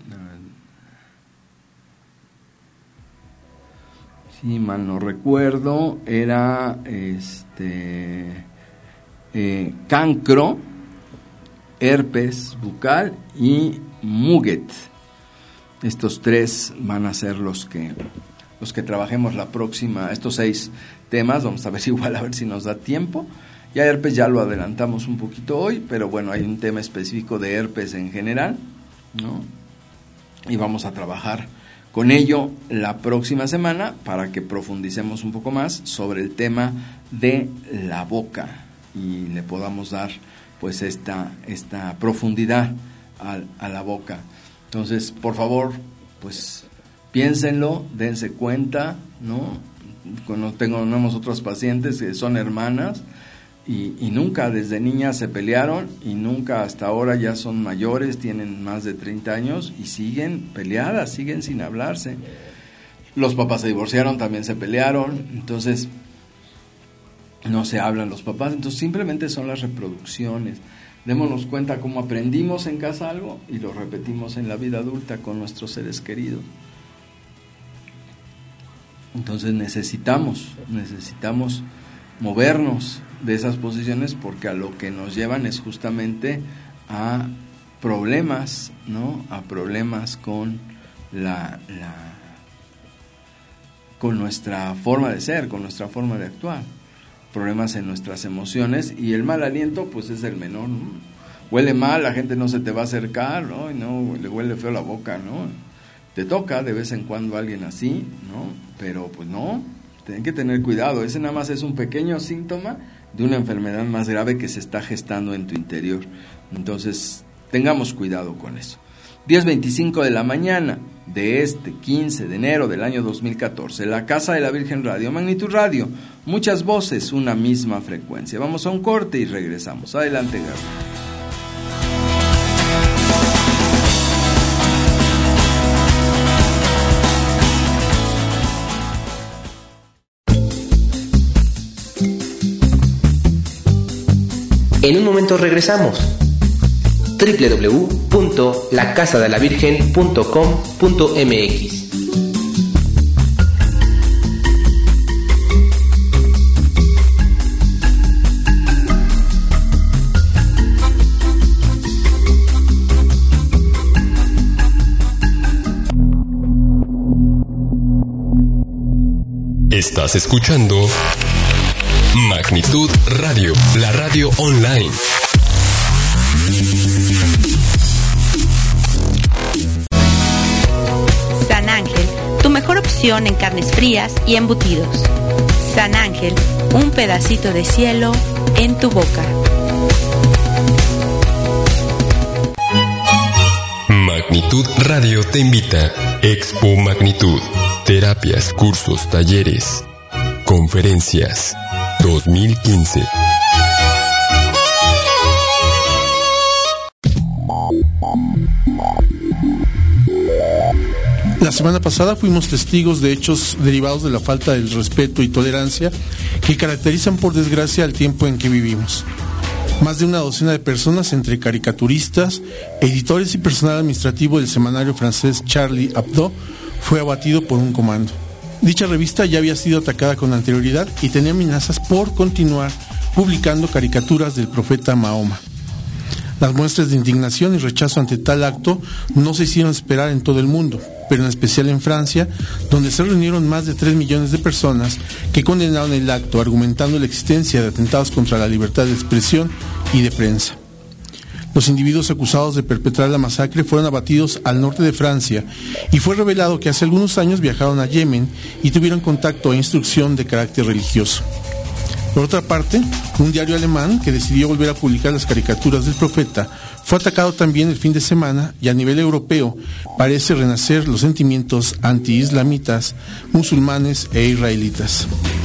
Si mal no recuerdo, era este eh, cancro, herpes bucal y muget. Estos tres van a ser los que los que trabajemos la próxima, estos seis temas. Vamos a ver igual, a ver si nos da tiempo. Ya herpes ya lo adelantamos un poquito hoy, pero bueno, hay un tema específico de herpes en general, ¿no? Y vamos a trabajar con ello la próxima semana para que profundicemos un poco más sobre el tema de la boca y le podamos dar pues esta, esta profundidad a, a la boca. Entonces, por favor, pues piénsenlo, dense cuenta, ¿no? Cuando tenemos otros pacientes que son hermanas y, y nunca desde niñas se pelearon y nunca hasta ahora ya son mayores, tienen más de treinta años y siguen peleadas, siguen sin hablarse. Los papás se divorciaron, también se pelearon, entonces no se hablan los papás, entonces simplemente son las reproducciones. Démonos cuenta cómo aprendimos en casa algo y lo repetimos en la vida adulta con nuestros seres queridos. Entonces necesitamos, necesitamos movernos de esas posiciones porque a lo que nos llevan es justamente a problemas, ¿no? A problemas con la, la con nuestra forma de ser, con nuestra forma de actuar. Problemas en nuestras emociones y el mal aliento pues es el menor, ¿no? Huele mal, la gente no se te va a acercar, ¿no? Y no, le huele feo la boca, ¿no? Te toca de vez en cuando alguien así, ¿no? Pero pues no, tienen que tener cuidado, ese nada más es un pequeño síntoma de una enfermedad más grave que se está gestando en tu interior. Entonces, tengamos cuidado con eso. diez veinticinco de la mañana de este quince de enero del año dos mil catorce, la Casa de la Virgen Radio, Magnitud Radio, muchas voces, una misma frecuencia. Vamos a un corte y regresamos. Adelante, Gabriel. En un momento regresamos. doble u doble u doble u punto la casa de la virgen punto com punto m x. Estás escuchando Magnitud Radio, la radio online. San Ángel, tu mejor opción en carnes frías y embutidos. San Ángel, un pedacito de cielo en tu boca. Magnitud Radio te invita. Expo Magnitud. Terapias, cursos, talleres, conferencias dos mil quince. La semana pasada fuimos testigos de hechos derivados de la falta del respeto y tolerancia que caracterizan por desgracia el tiempo en que vivimos. Más de una docena de personas, entre caricaturistas, editores y personal administrativo del semanario francés Charlie Hebdo, fue abatido por un comando. Dicha revista ya había sido atacada con anterioridad y tenía amenazas por continuar publicando caricaturas del profeta Mahoma. Las muestras de indignación y rechazo ante tal acto no se hicieron esperar en todo el mundo, pero en especial en Francia, donde se reunieron más de tres millones de personas que condenaron el acto, argumentando la existencia de atentados contra la libertad de expresión y de prensa. Los individuos acusados de perpetrar la masacre fueron abatidos al norte de Francia y fue revelado que hace algunos años viajaron a Yemen y tuvieron contacto e instrucción de carácter religioso. Por otra parte, un diario alemán que decidió volver a publicar las caricaturas del profeta fue atacado también el fin de semana y a nivel europeo parece renacer los sentimientos anti-islamitas, musulmanes e israelitas.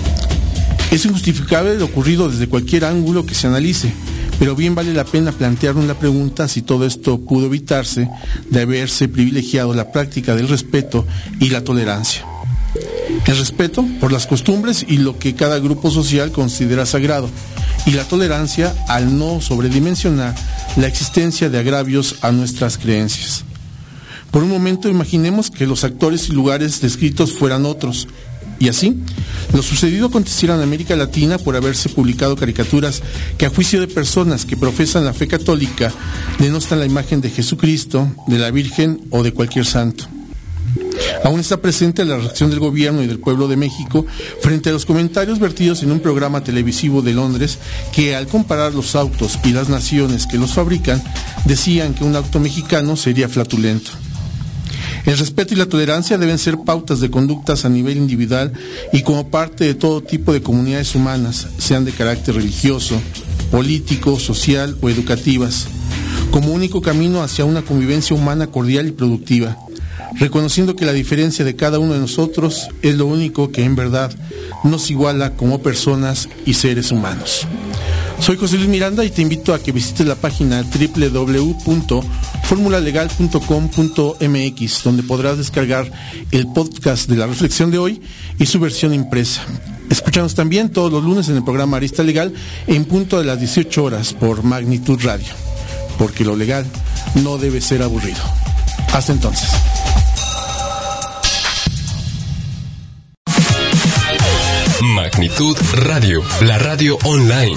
Es injustificable lo ocurrido desde cualquier ángulo que se analice, pero bien vale la pena plantearnos la pregunta si todo esto pudo evitarse de haberse privilegiado la práctica del respeto y la tolerancia. El respeto por las costumbres y lo que cada grupo social considera sagrado, y la tolerancia al no sobredimensionar la existencia de agravios a nuestras creencias. Por un momento imaginemos que los actores y lugares descritos fueran otros, y así, lo sucedido aconteciera en América Latina por haberse publicado caricaturas que a juicio de personas que profesan la fe católica denostan la imagen de Jesucristo, de la Virgen o de cualquier santo. Aún está presente la reacción del gobierno y del pueblo de México frente a los comentarios vertidos en un programa televisivo de Londres que, al comparar los autos y las naciones que los fabrican, decían que un auto mexicano sería flatulento. El respeto y la tolerancia deben ser pautas de conductas a nivel individual y como parte de todo tipo de comunidades humanas, sean de carácter religioso, político, social o educativas, como único camino hacia una convivencia humana cordial y productiva, reconociendo que la diferencia de cada uno de nosotros es lo único que en verdad nos iguala como personas y seres humanos. Soy José Luis Miranda y te invito a que visites la página doble u doble u doble u punto fórmula legal punto com punto m x, donde podrás descargar el podcast de la reflexión de hoy y su versión impresa. Escúchanos también todos los lunes en el programa Arista Legal en punto de las dieciocho horas por Magnitud Radio, porque lo legal no debe ser aburrido. Hasta entonces. Magnitud Radio, la radio online.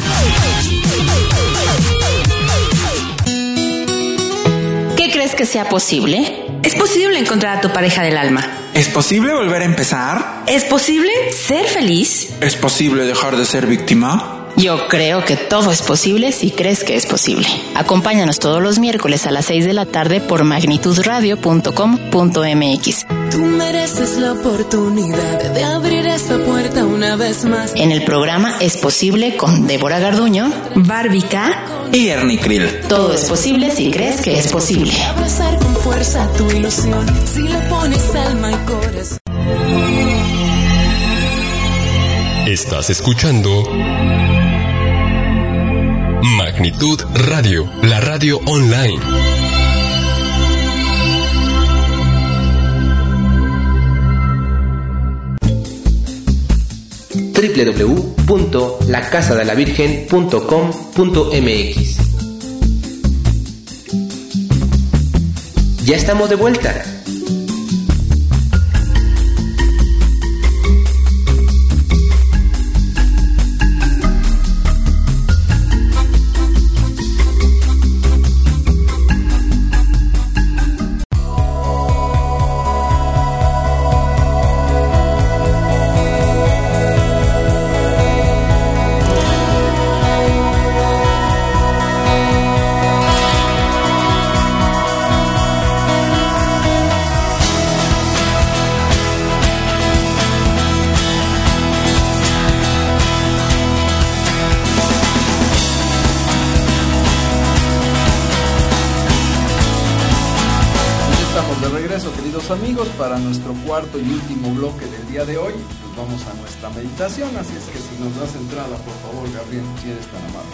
¿Qué crees que sea posible? Es posible encontrar a tu pareja del alma. ¿Es posible volver a empezar? ¿Es posible ser feliz? ¿Es posible dejar de ser víctima? Yo creo que todo es posible si crees que es posible. Acompáñanos todos los miércoles a las seis de la tarde por magnitud radio punto com punto m x. Tú mereces la oportunidad de abrir esa puerta una vez más. En el programa Es Posible con Débora Garduño, Bárbica y Ernie Krill. Todo es posible si crees que es posible. Abrazar con fuerza tu ilusión, si le pones alma y corazón. Estás escuchando Magnitud Radio, la radio online. doble u doble u doble u punto la casa de la virgen punto com punto m x. Ya estamos de vuelta. Amigos, para nuestro cuarto y último bloque del día de hoy, pues vamos a nuestra meditación, así es que si nos das entrada, por favor, Gabriel, si eres tan amable.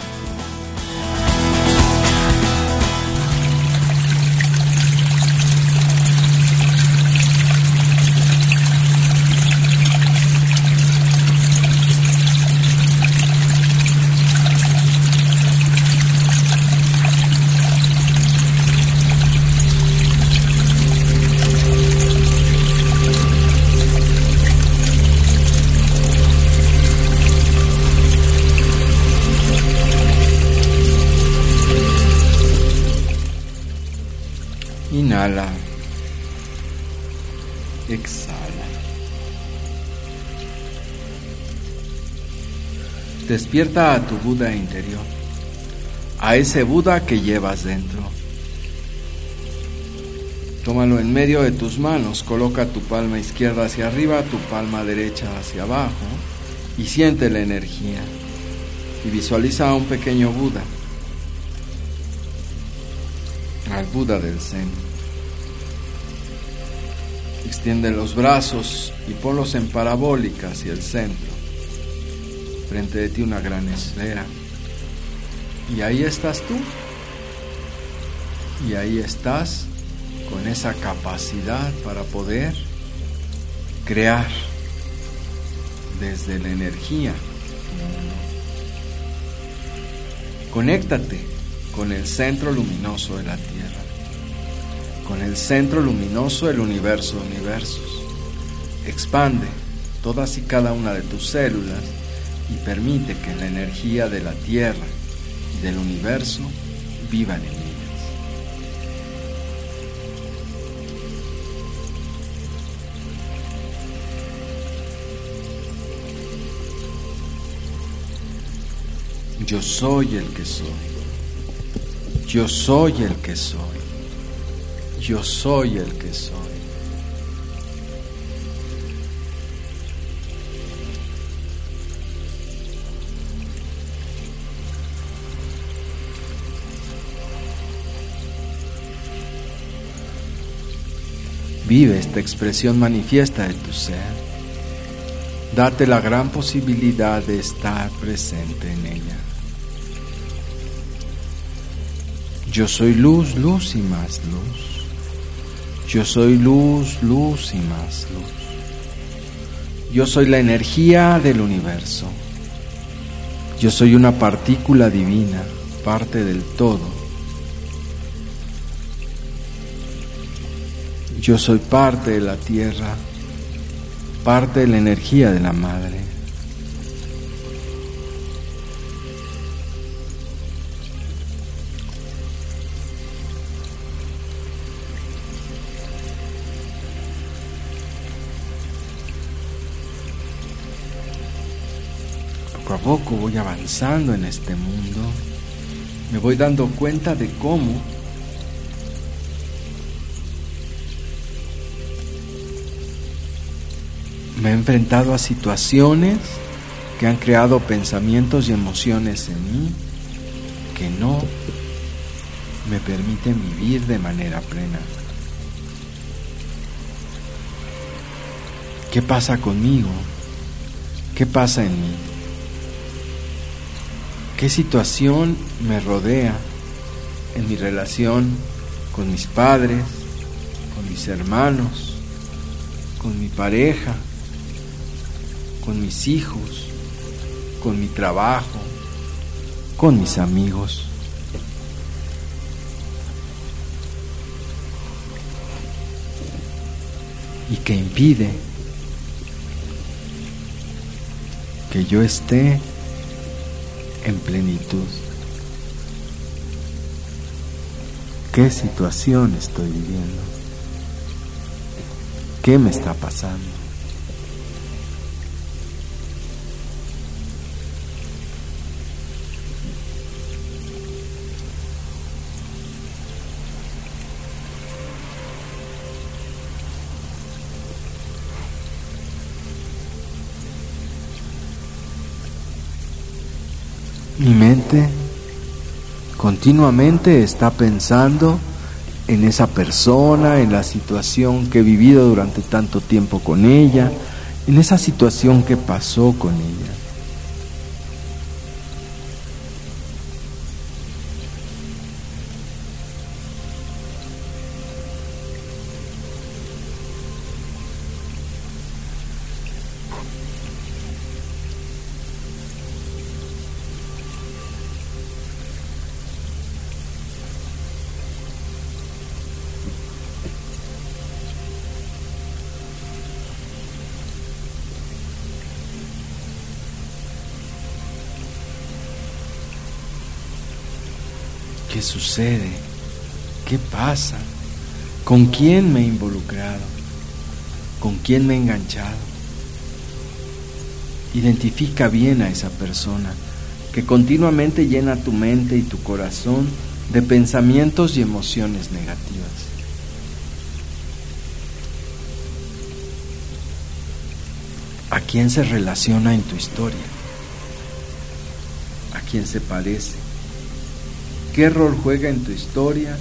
Inhala. Exhala. Despierta a tu Buda interior, a ese Buda que llevas dentro. Tómalo en medio de tus manos, coloca tu palma izquierda hacia arriba, tu palma derecha hacia abajo y siente la energía. Y visualiza a un pequeño Buda, al Buda del Zen. Extiende los brazos y ponlos en parabólica hacia el centro. Frente de ti una gran esfera. Y ahí estás tú. Y ahí estás con esa capacidad para poder crear desde la energía. Conéctate con el centro luminoso de la Tierra, con el centro luminoso del universo de universos. Expande todas y cada una de tus células y permite que la energía de la Tierra y del universo vivan en ellas. Yo soy el que soy. Yo soy el que soy. Yo soy el que soy. Vive esta expresión manifiesta de tu ser. Date la gran posibilidad de estar presente en ella. Yo soy luz, luz y más luz. Yo soy luz, luz y más luz. Yo soy la energía del universo. Yo soy una partícula divina, parte del todo. Yo soy parte de la tierra, parte de la energía de la madre. Poco a poco voy avanzando en este mundo, me voy dando cuenta de cómo me he enfrentado a situaciones que han creado pensamientos y emociones en mí que no me permiten vivir de manera plena. ¿Qué pasa conmigo? ¿Qué pasa en mí? ¿Qué situación me rodea en mi relación con mis padres, con mis hermanos, con mi pareja, con mis hijos, con mi trabajo, con mis amigos? ¿Y qué impide que yo esté en plenitud? ¿Qué situación estoy viviendo? ¿Qué me está pasando? Mi mente continuamente está pensando en esa persona, en la situación que he vivido durante tanto tiempo con ella, en esa situación que pasó con ella. ¿Qué sucede? ¿Qué pasa? ¿Con quién me he involucrado? ¿Con quién me he enganchado? Identifica bien a esa persona que continuamente llena tu mente y tu corazón de pensamientos y emociones negativas. ¿A quién se relaciona en tu historia? ¿A quién se parece? ¿Qué rol juega en tu historia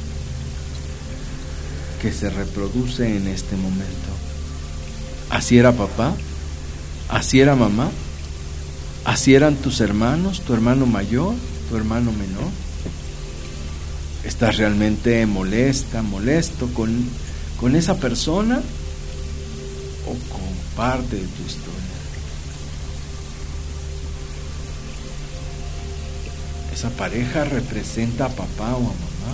que se reproduce en este momento? ¿Así era papá? ¿Así era mamá? ¿Así eran tus hermanos, tu hermano mayor, tu hermano menor? ¿Estás realmente molesta, molesto con, con esa persona o con parte de tu historia? ¿Esa pareja representa a papá o a mamá?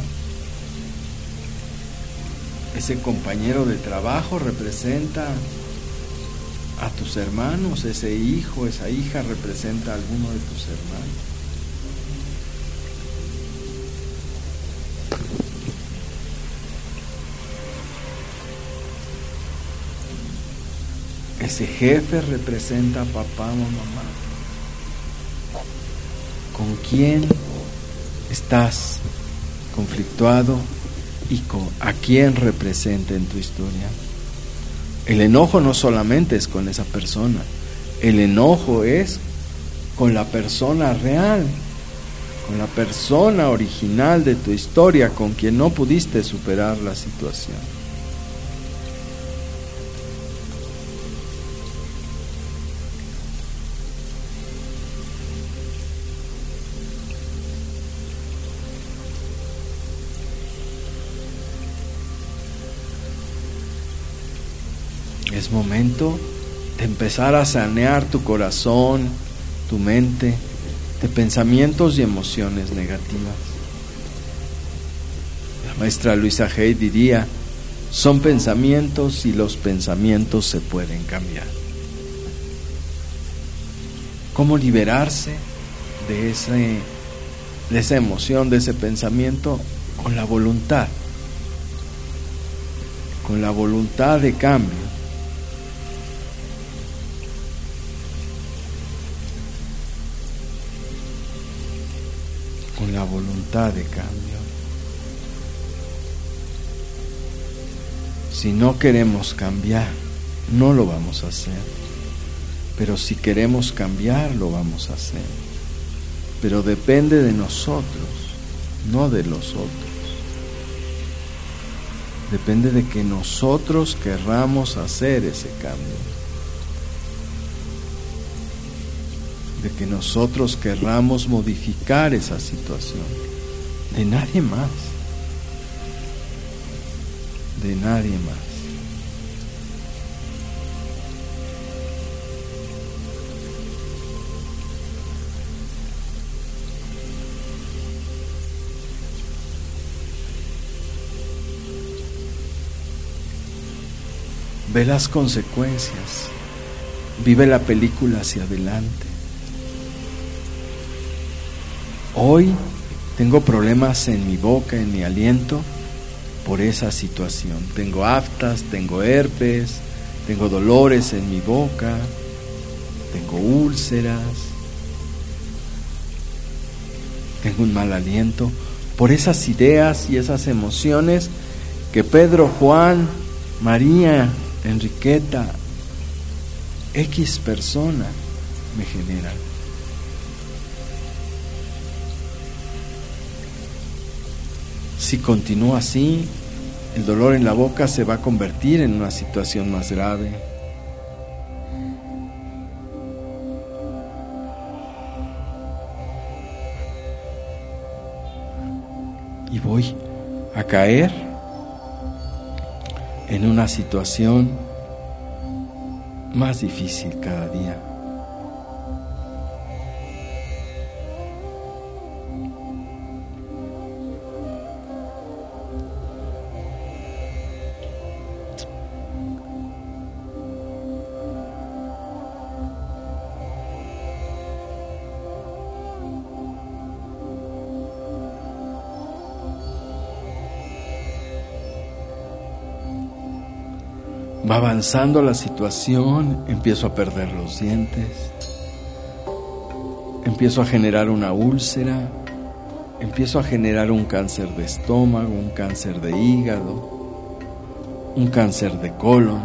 ¿Ese compañero de trabajo representa a tus hermanos? ¿Ese hijo, esa hija representa a alguno de tus hermanos? ¿Ese jefe representa a papá o a mamá? ¿Con quién estás conflictuado y con, a quién representa en tu historia? El enojo no solamente es con esa persona, el enojo es con la persona real, con la persona original de tu historia, con quien no pudiste superar la situación. Es momento de empezar a sanear tu corazón, tu mente, de pensamientos y emociones negativas. La maestra Luisa Hay diría: son pensamientos y los pensamientos se pueden cambiar. ¿Cómo liberarse de ese, de esa emoción, de ese pensamiento? Con la voluntad, con la voluntad de cambio. Con la voluntad de cambio. Si no queremos cambiar, no lo vamos a hacer. Pero si queremos cambiar, lo vamos a hacer. Pero depende de nosotros, no de los otros. Depende de que nosotros querramos hacer ese cambio. De que nosotros querramos modificar esa situación. De nadie más. De nadie más. Ve las consecuencias, vive la película hacia adelante. Hoy tengo problemas en mi boca, en mi aliento, por esa situación. Tengo aftas, tengo herpes, tengo dolores en mi boca, tengo úlceras, tengo un mal aliento, por esas ideas y esas emociones que Pedro, Juan, María, Enriqueta, X persona me generan. Si continúa así, el dolor en la boca se va a convertir en una situación más grave. Y voy a caer en una situación más difícil cada día. Va avanzando la situación, empiezo a perder los dientes, empiezo a generar una úlcera, empiezo a generar un cáncer de estómago, un cáncer de hígado, un cáncer de colon.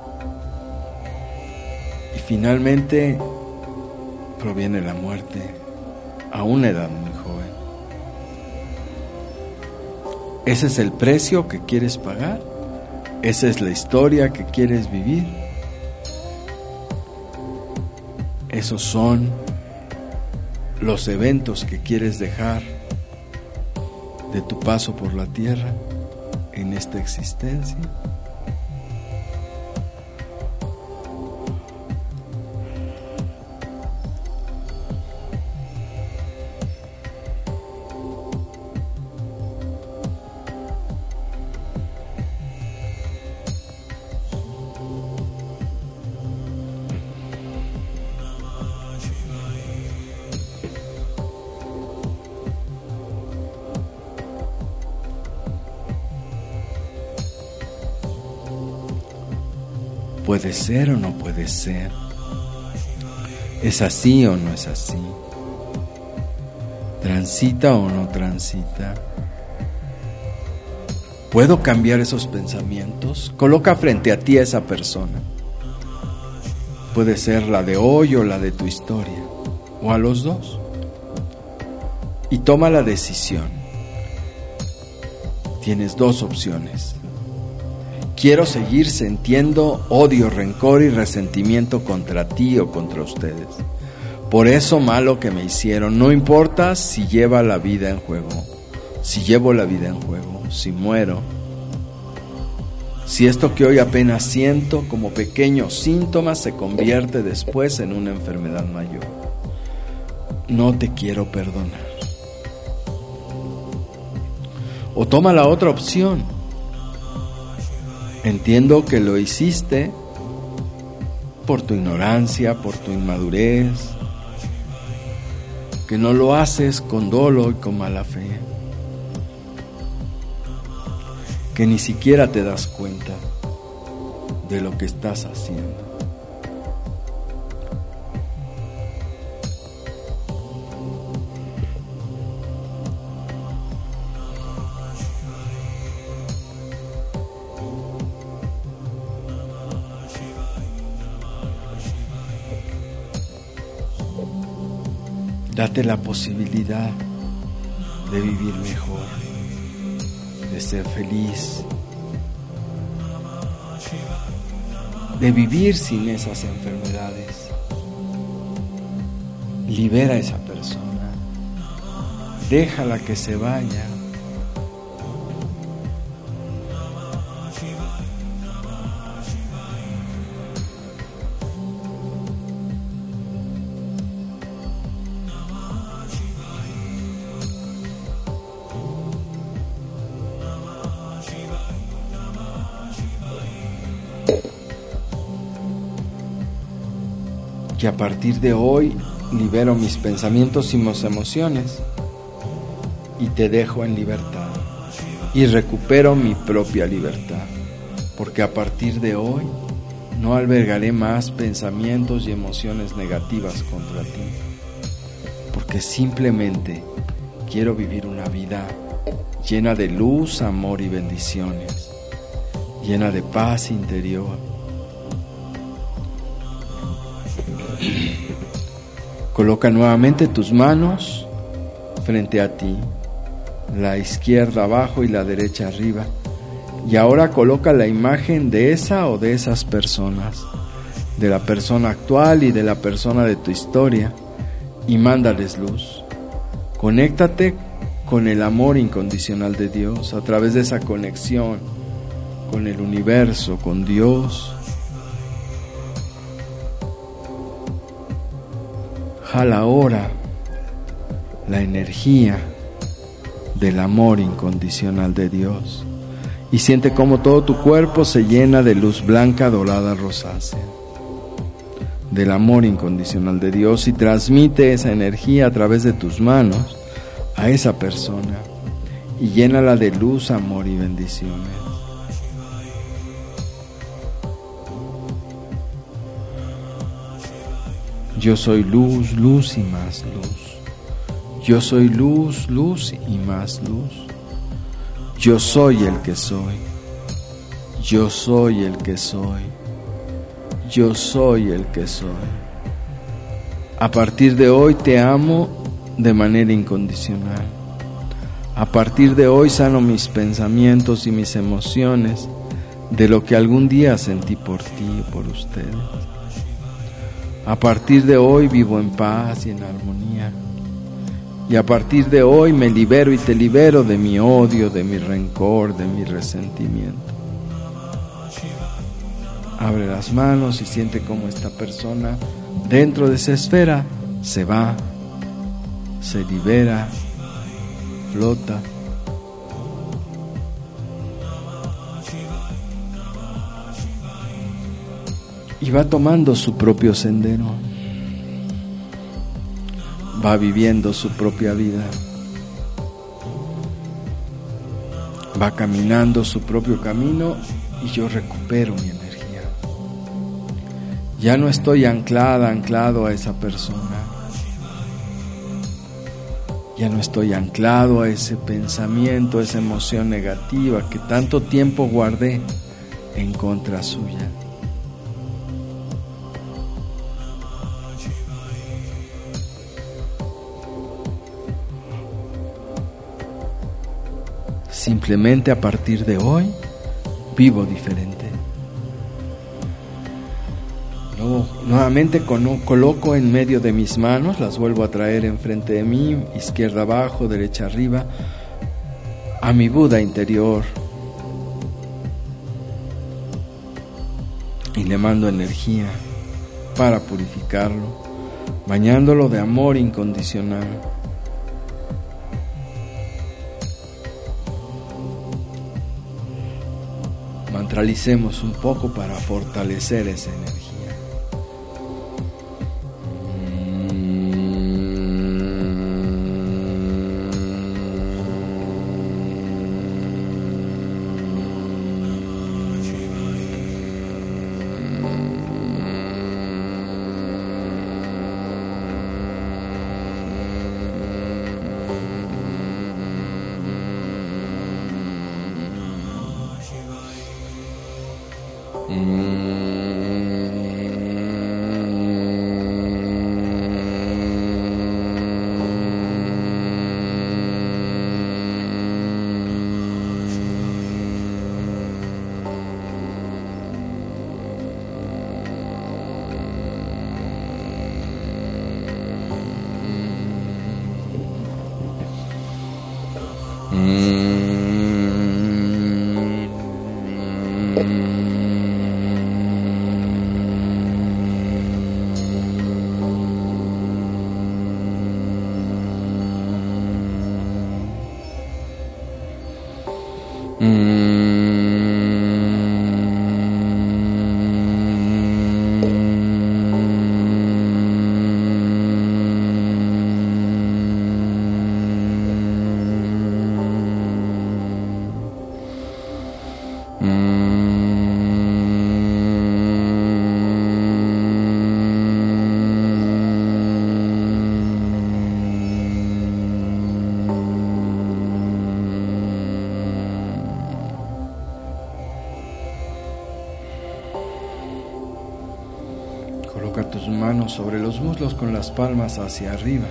Y finalmente proviene la muerte a una edad muy joven. ¿Ese es el precio que quieres pagar? ¿Esa es la historia que quieres vivir? Esos son los eventos que quieres dejar de tu paso por la tierra en esta existencia. ¿Puede ser o no puede ser? ¿Es así o no es así? ¿Transita o no transita? ¿Puedo cambiar esos pensamientos? Coloca frente a ti a esa persona. Puede ser la de hoy o la de tu historia, o a los dos. Y toma la decisión. Tienes dos opciones. Quiero seguir sintiendo odio, rencor y resentimiento contra ti o contra ustedes. Por eso malo que me hicieron, no importa si lleva la vida en juego, si llevo la vida en juego, si muero. Si esto que hoy apenas siento como pequeños síntomas se convierte después en una enfermedad mayor, no te quiero perdonar. O toma la otra opción. Entiendo que lo hiciste por tu ignorancia, por tu inmadurez, que no lo haces con dolo y con mala fe, que ni siquiera te das cuenta de lo que estás haciendo. Date la posibilidad de vivir mejor, de ser feliz, de vivir sin esas enfermedades. Libera a esa persona, déjala que se vaya. Que a partir de hoy libero mis pensamientos y mis emociones y te dejo en libertad y recupero mi propia libertad, porque a partir de hoy no albergaré más pensamientos y emociones negativas contra ti, porque simplemente quiero vivir una vida llena de luz, amor y bendiciones, llena de paz interior. Coloca nuevamente tus manos frente a ti, la izquierda abajo y la derecha arriba, y ahora coloca la imagen de esa o de esas personas, de la persona actual y de la persona de tu historia, y mándales luz. Conéctate con el amor incondicional de Dios a través de esa conexión con el universo, con Dios. Jala ahora la energía del amor incondicional de Dios y siente cómo todo tu cuerpo se llena de luz blanca, dorada, rosácea, del amor incondicional de Dios, y transmite esa energía a través de tus manos a esa persona y llénala de luz, amor y bendiciones. Yo soy luz, luz y más luz. Yo soy luz, luz y más luz. Yo soy el que soy. Yo soy el que soy. Yo soy el que soy. A partir de hoy te amo de manera incondicional. A partir de hoy sano mis pensamientos y mis emociones de lo que algún día sentí por ti y por ustedes. A partir de hoy vivo en paz y en armonía. Y a partir de hoy me libero y te libero de mi odio, de mi rencor, de mi resentimiento. Abre las manos y siente cómo esta persona dentro de esa esfera se va, se libera, flota. Y va tomando su propio sendero, va viviendo su propia vida, va caminando su propio camino y yo recupero mi energía. Ya no estoy anclada, anclado a esa persona, ya no estoy anclado a ese pensamiento, a esa emoción negativa que tanto tiempo guardé en contra suya. Simplemente a partir de hoy vivo diferente. Luego, nuevamente coloco en medio de mis manos, las vuelvo a traer enfrente de mí, izquierda abajo, derecha arriba, a mi Buda interior, le mando energía para purificarlo, bañándolo de amor incondicional. Mantralicemos un poco para fortalecer esa energía. Sobre los muslos con las palmas hacia arriba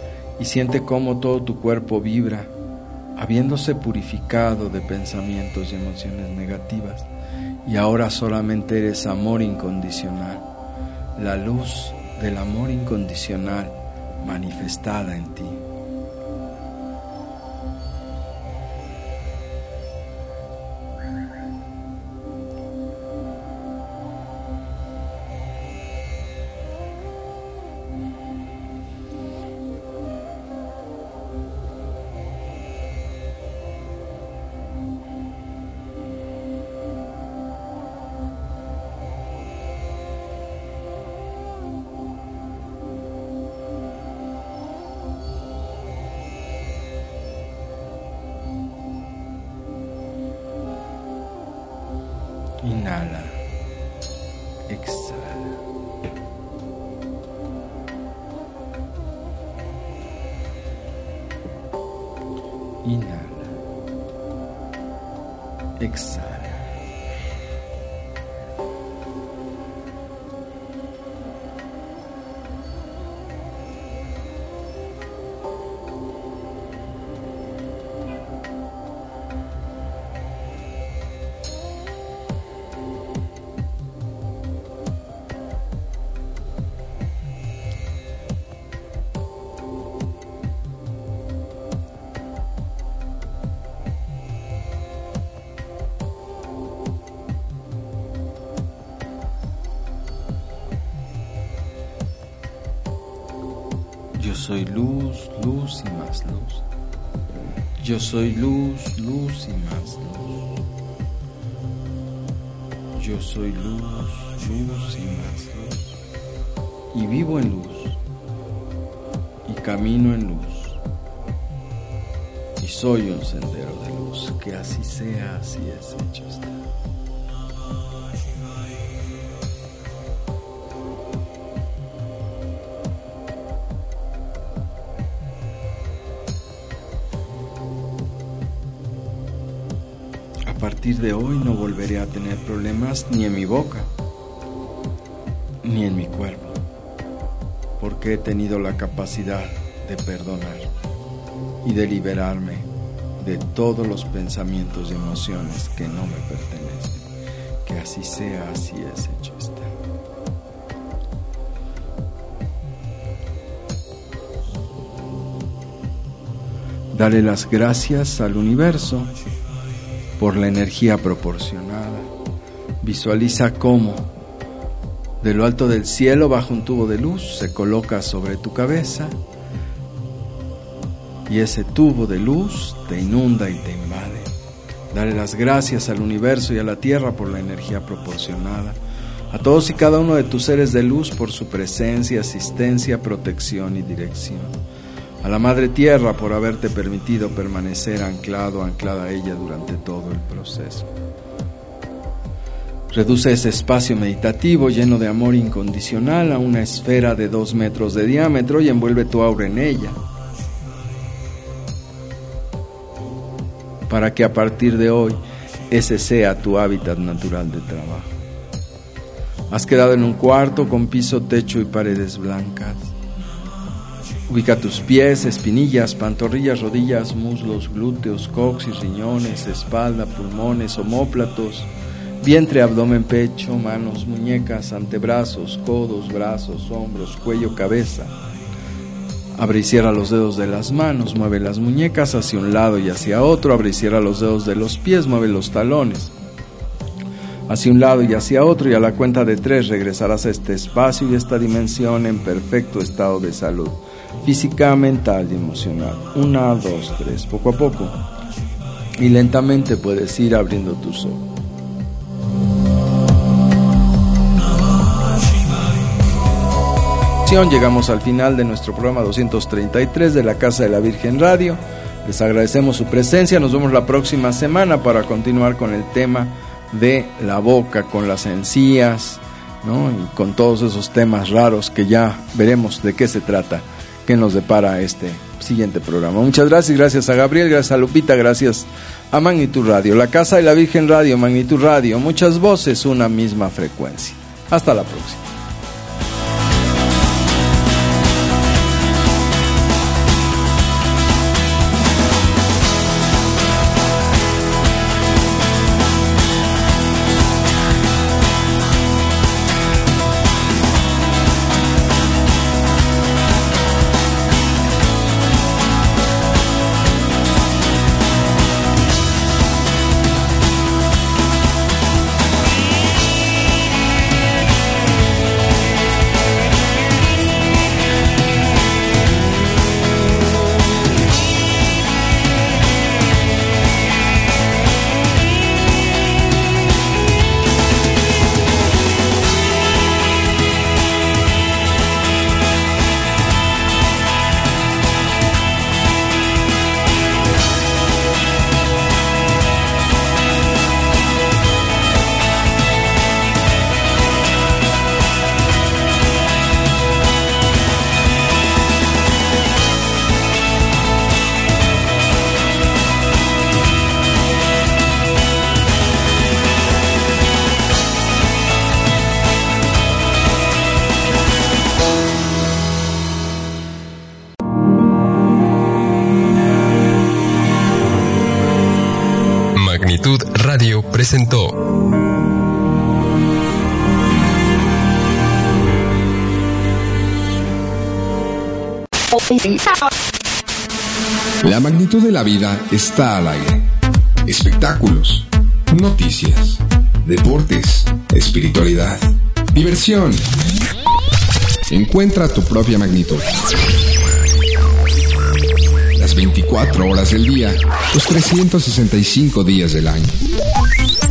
y siente cómo todo tu cuerpo vibra, habiéndose purificado de pensamientos y emociones negativas, y ahora solamente eres amor incondicional, la luz del amor incondicional manifestada en ti. Inhala, exhala. Inhala, exhala. Yo soy luz, luz y más luz. Yo soy luz, luz y más luz. Yo soy luz, luz y más luz. Y vivo en luz. Y camino en luz. Y soy un sendero de luz. Que así sea, así es hecho está. A partir de hoy no volveré a tener problemas ni en mi boca, ni en mi cuerpo, porque he tenido la capacidad de perdonar y de liberarme de todos los pensamientos y emociones que no me pertenecen. Que así sea, así es hecho está. Dale las gracias al universo por la energía proporcionada. Visualiza cómo De lo alto del cielo baja un tubo de luz, se coloca sobre tu cabeza y ese tubo de luz te inunda y te invade. Dale las gracias al universo y a la tierra por la energía proporcionada, a todos y cada uno de tus seres de luz por su presencia, asistencia, protección y dirección. A la Madre Tierra por haberte permitido permanecer anclado, anclada a ella durante todo el proceso. Reduce ese espacio meditativo lleno de amor incondicional a una esfera de dos metros de diámetro y envuelve tu aura en ella, para que a partir de hoy ese sea tu hábitat natural de trabajo. Has quedado en un cuarto con piso, techo y paredes blancas. Ubica tus pies, espinillas, pantorrillas, rodillas, muslos, glúteos, coxis, riñones, espalda, pulmones, omóplatos, vientre, abdomen, pecho, manos, muñecas, antebrazos, codos, brazos, hombros, cuello, cabeza. Abre y cierra los dedos de las manos, mueve las muñecas hacia un lado y hacia otro, abre y cierra los dedos de los pies, mueve los talones hacia un lado y hacia otro, y a la cuenta de tres regresarás a este espacio y esta dimensión en perfecto estado de salud física, mental y emocional. Una, dos, tres, poco a poco. Y lentamente puedes ir abriendo tus ojos. Llegamos al final de nuestro programa doscientos treinta y tres de la Casa de la Virgen Radio. Les agradecemos su presencia. Nos vemos la próxima semana para continuar con el tema de la boca, con las encías, ¿no? Y con todos esos temas raros que ya veremos de qué se trata, qué nos depara este siguiente programa. Muchas gracias, gracias a Gabriel, gracias a Lupita, gracias a Magnitud Radio, la Casa de la Virgen Radio, Magnitud Radio, muchas voces, una misma frecuencia. Hasta la próxima. Radio presentó La magnitud de la vida está al aire. Espectáculos, noticias, deportes, espiritualidad, diversión. Encuentra tu propia magnitud. Las veinticuatro horas del día, los trescientos sesenta y cinco días del año.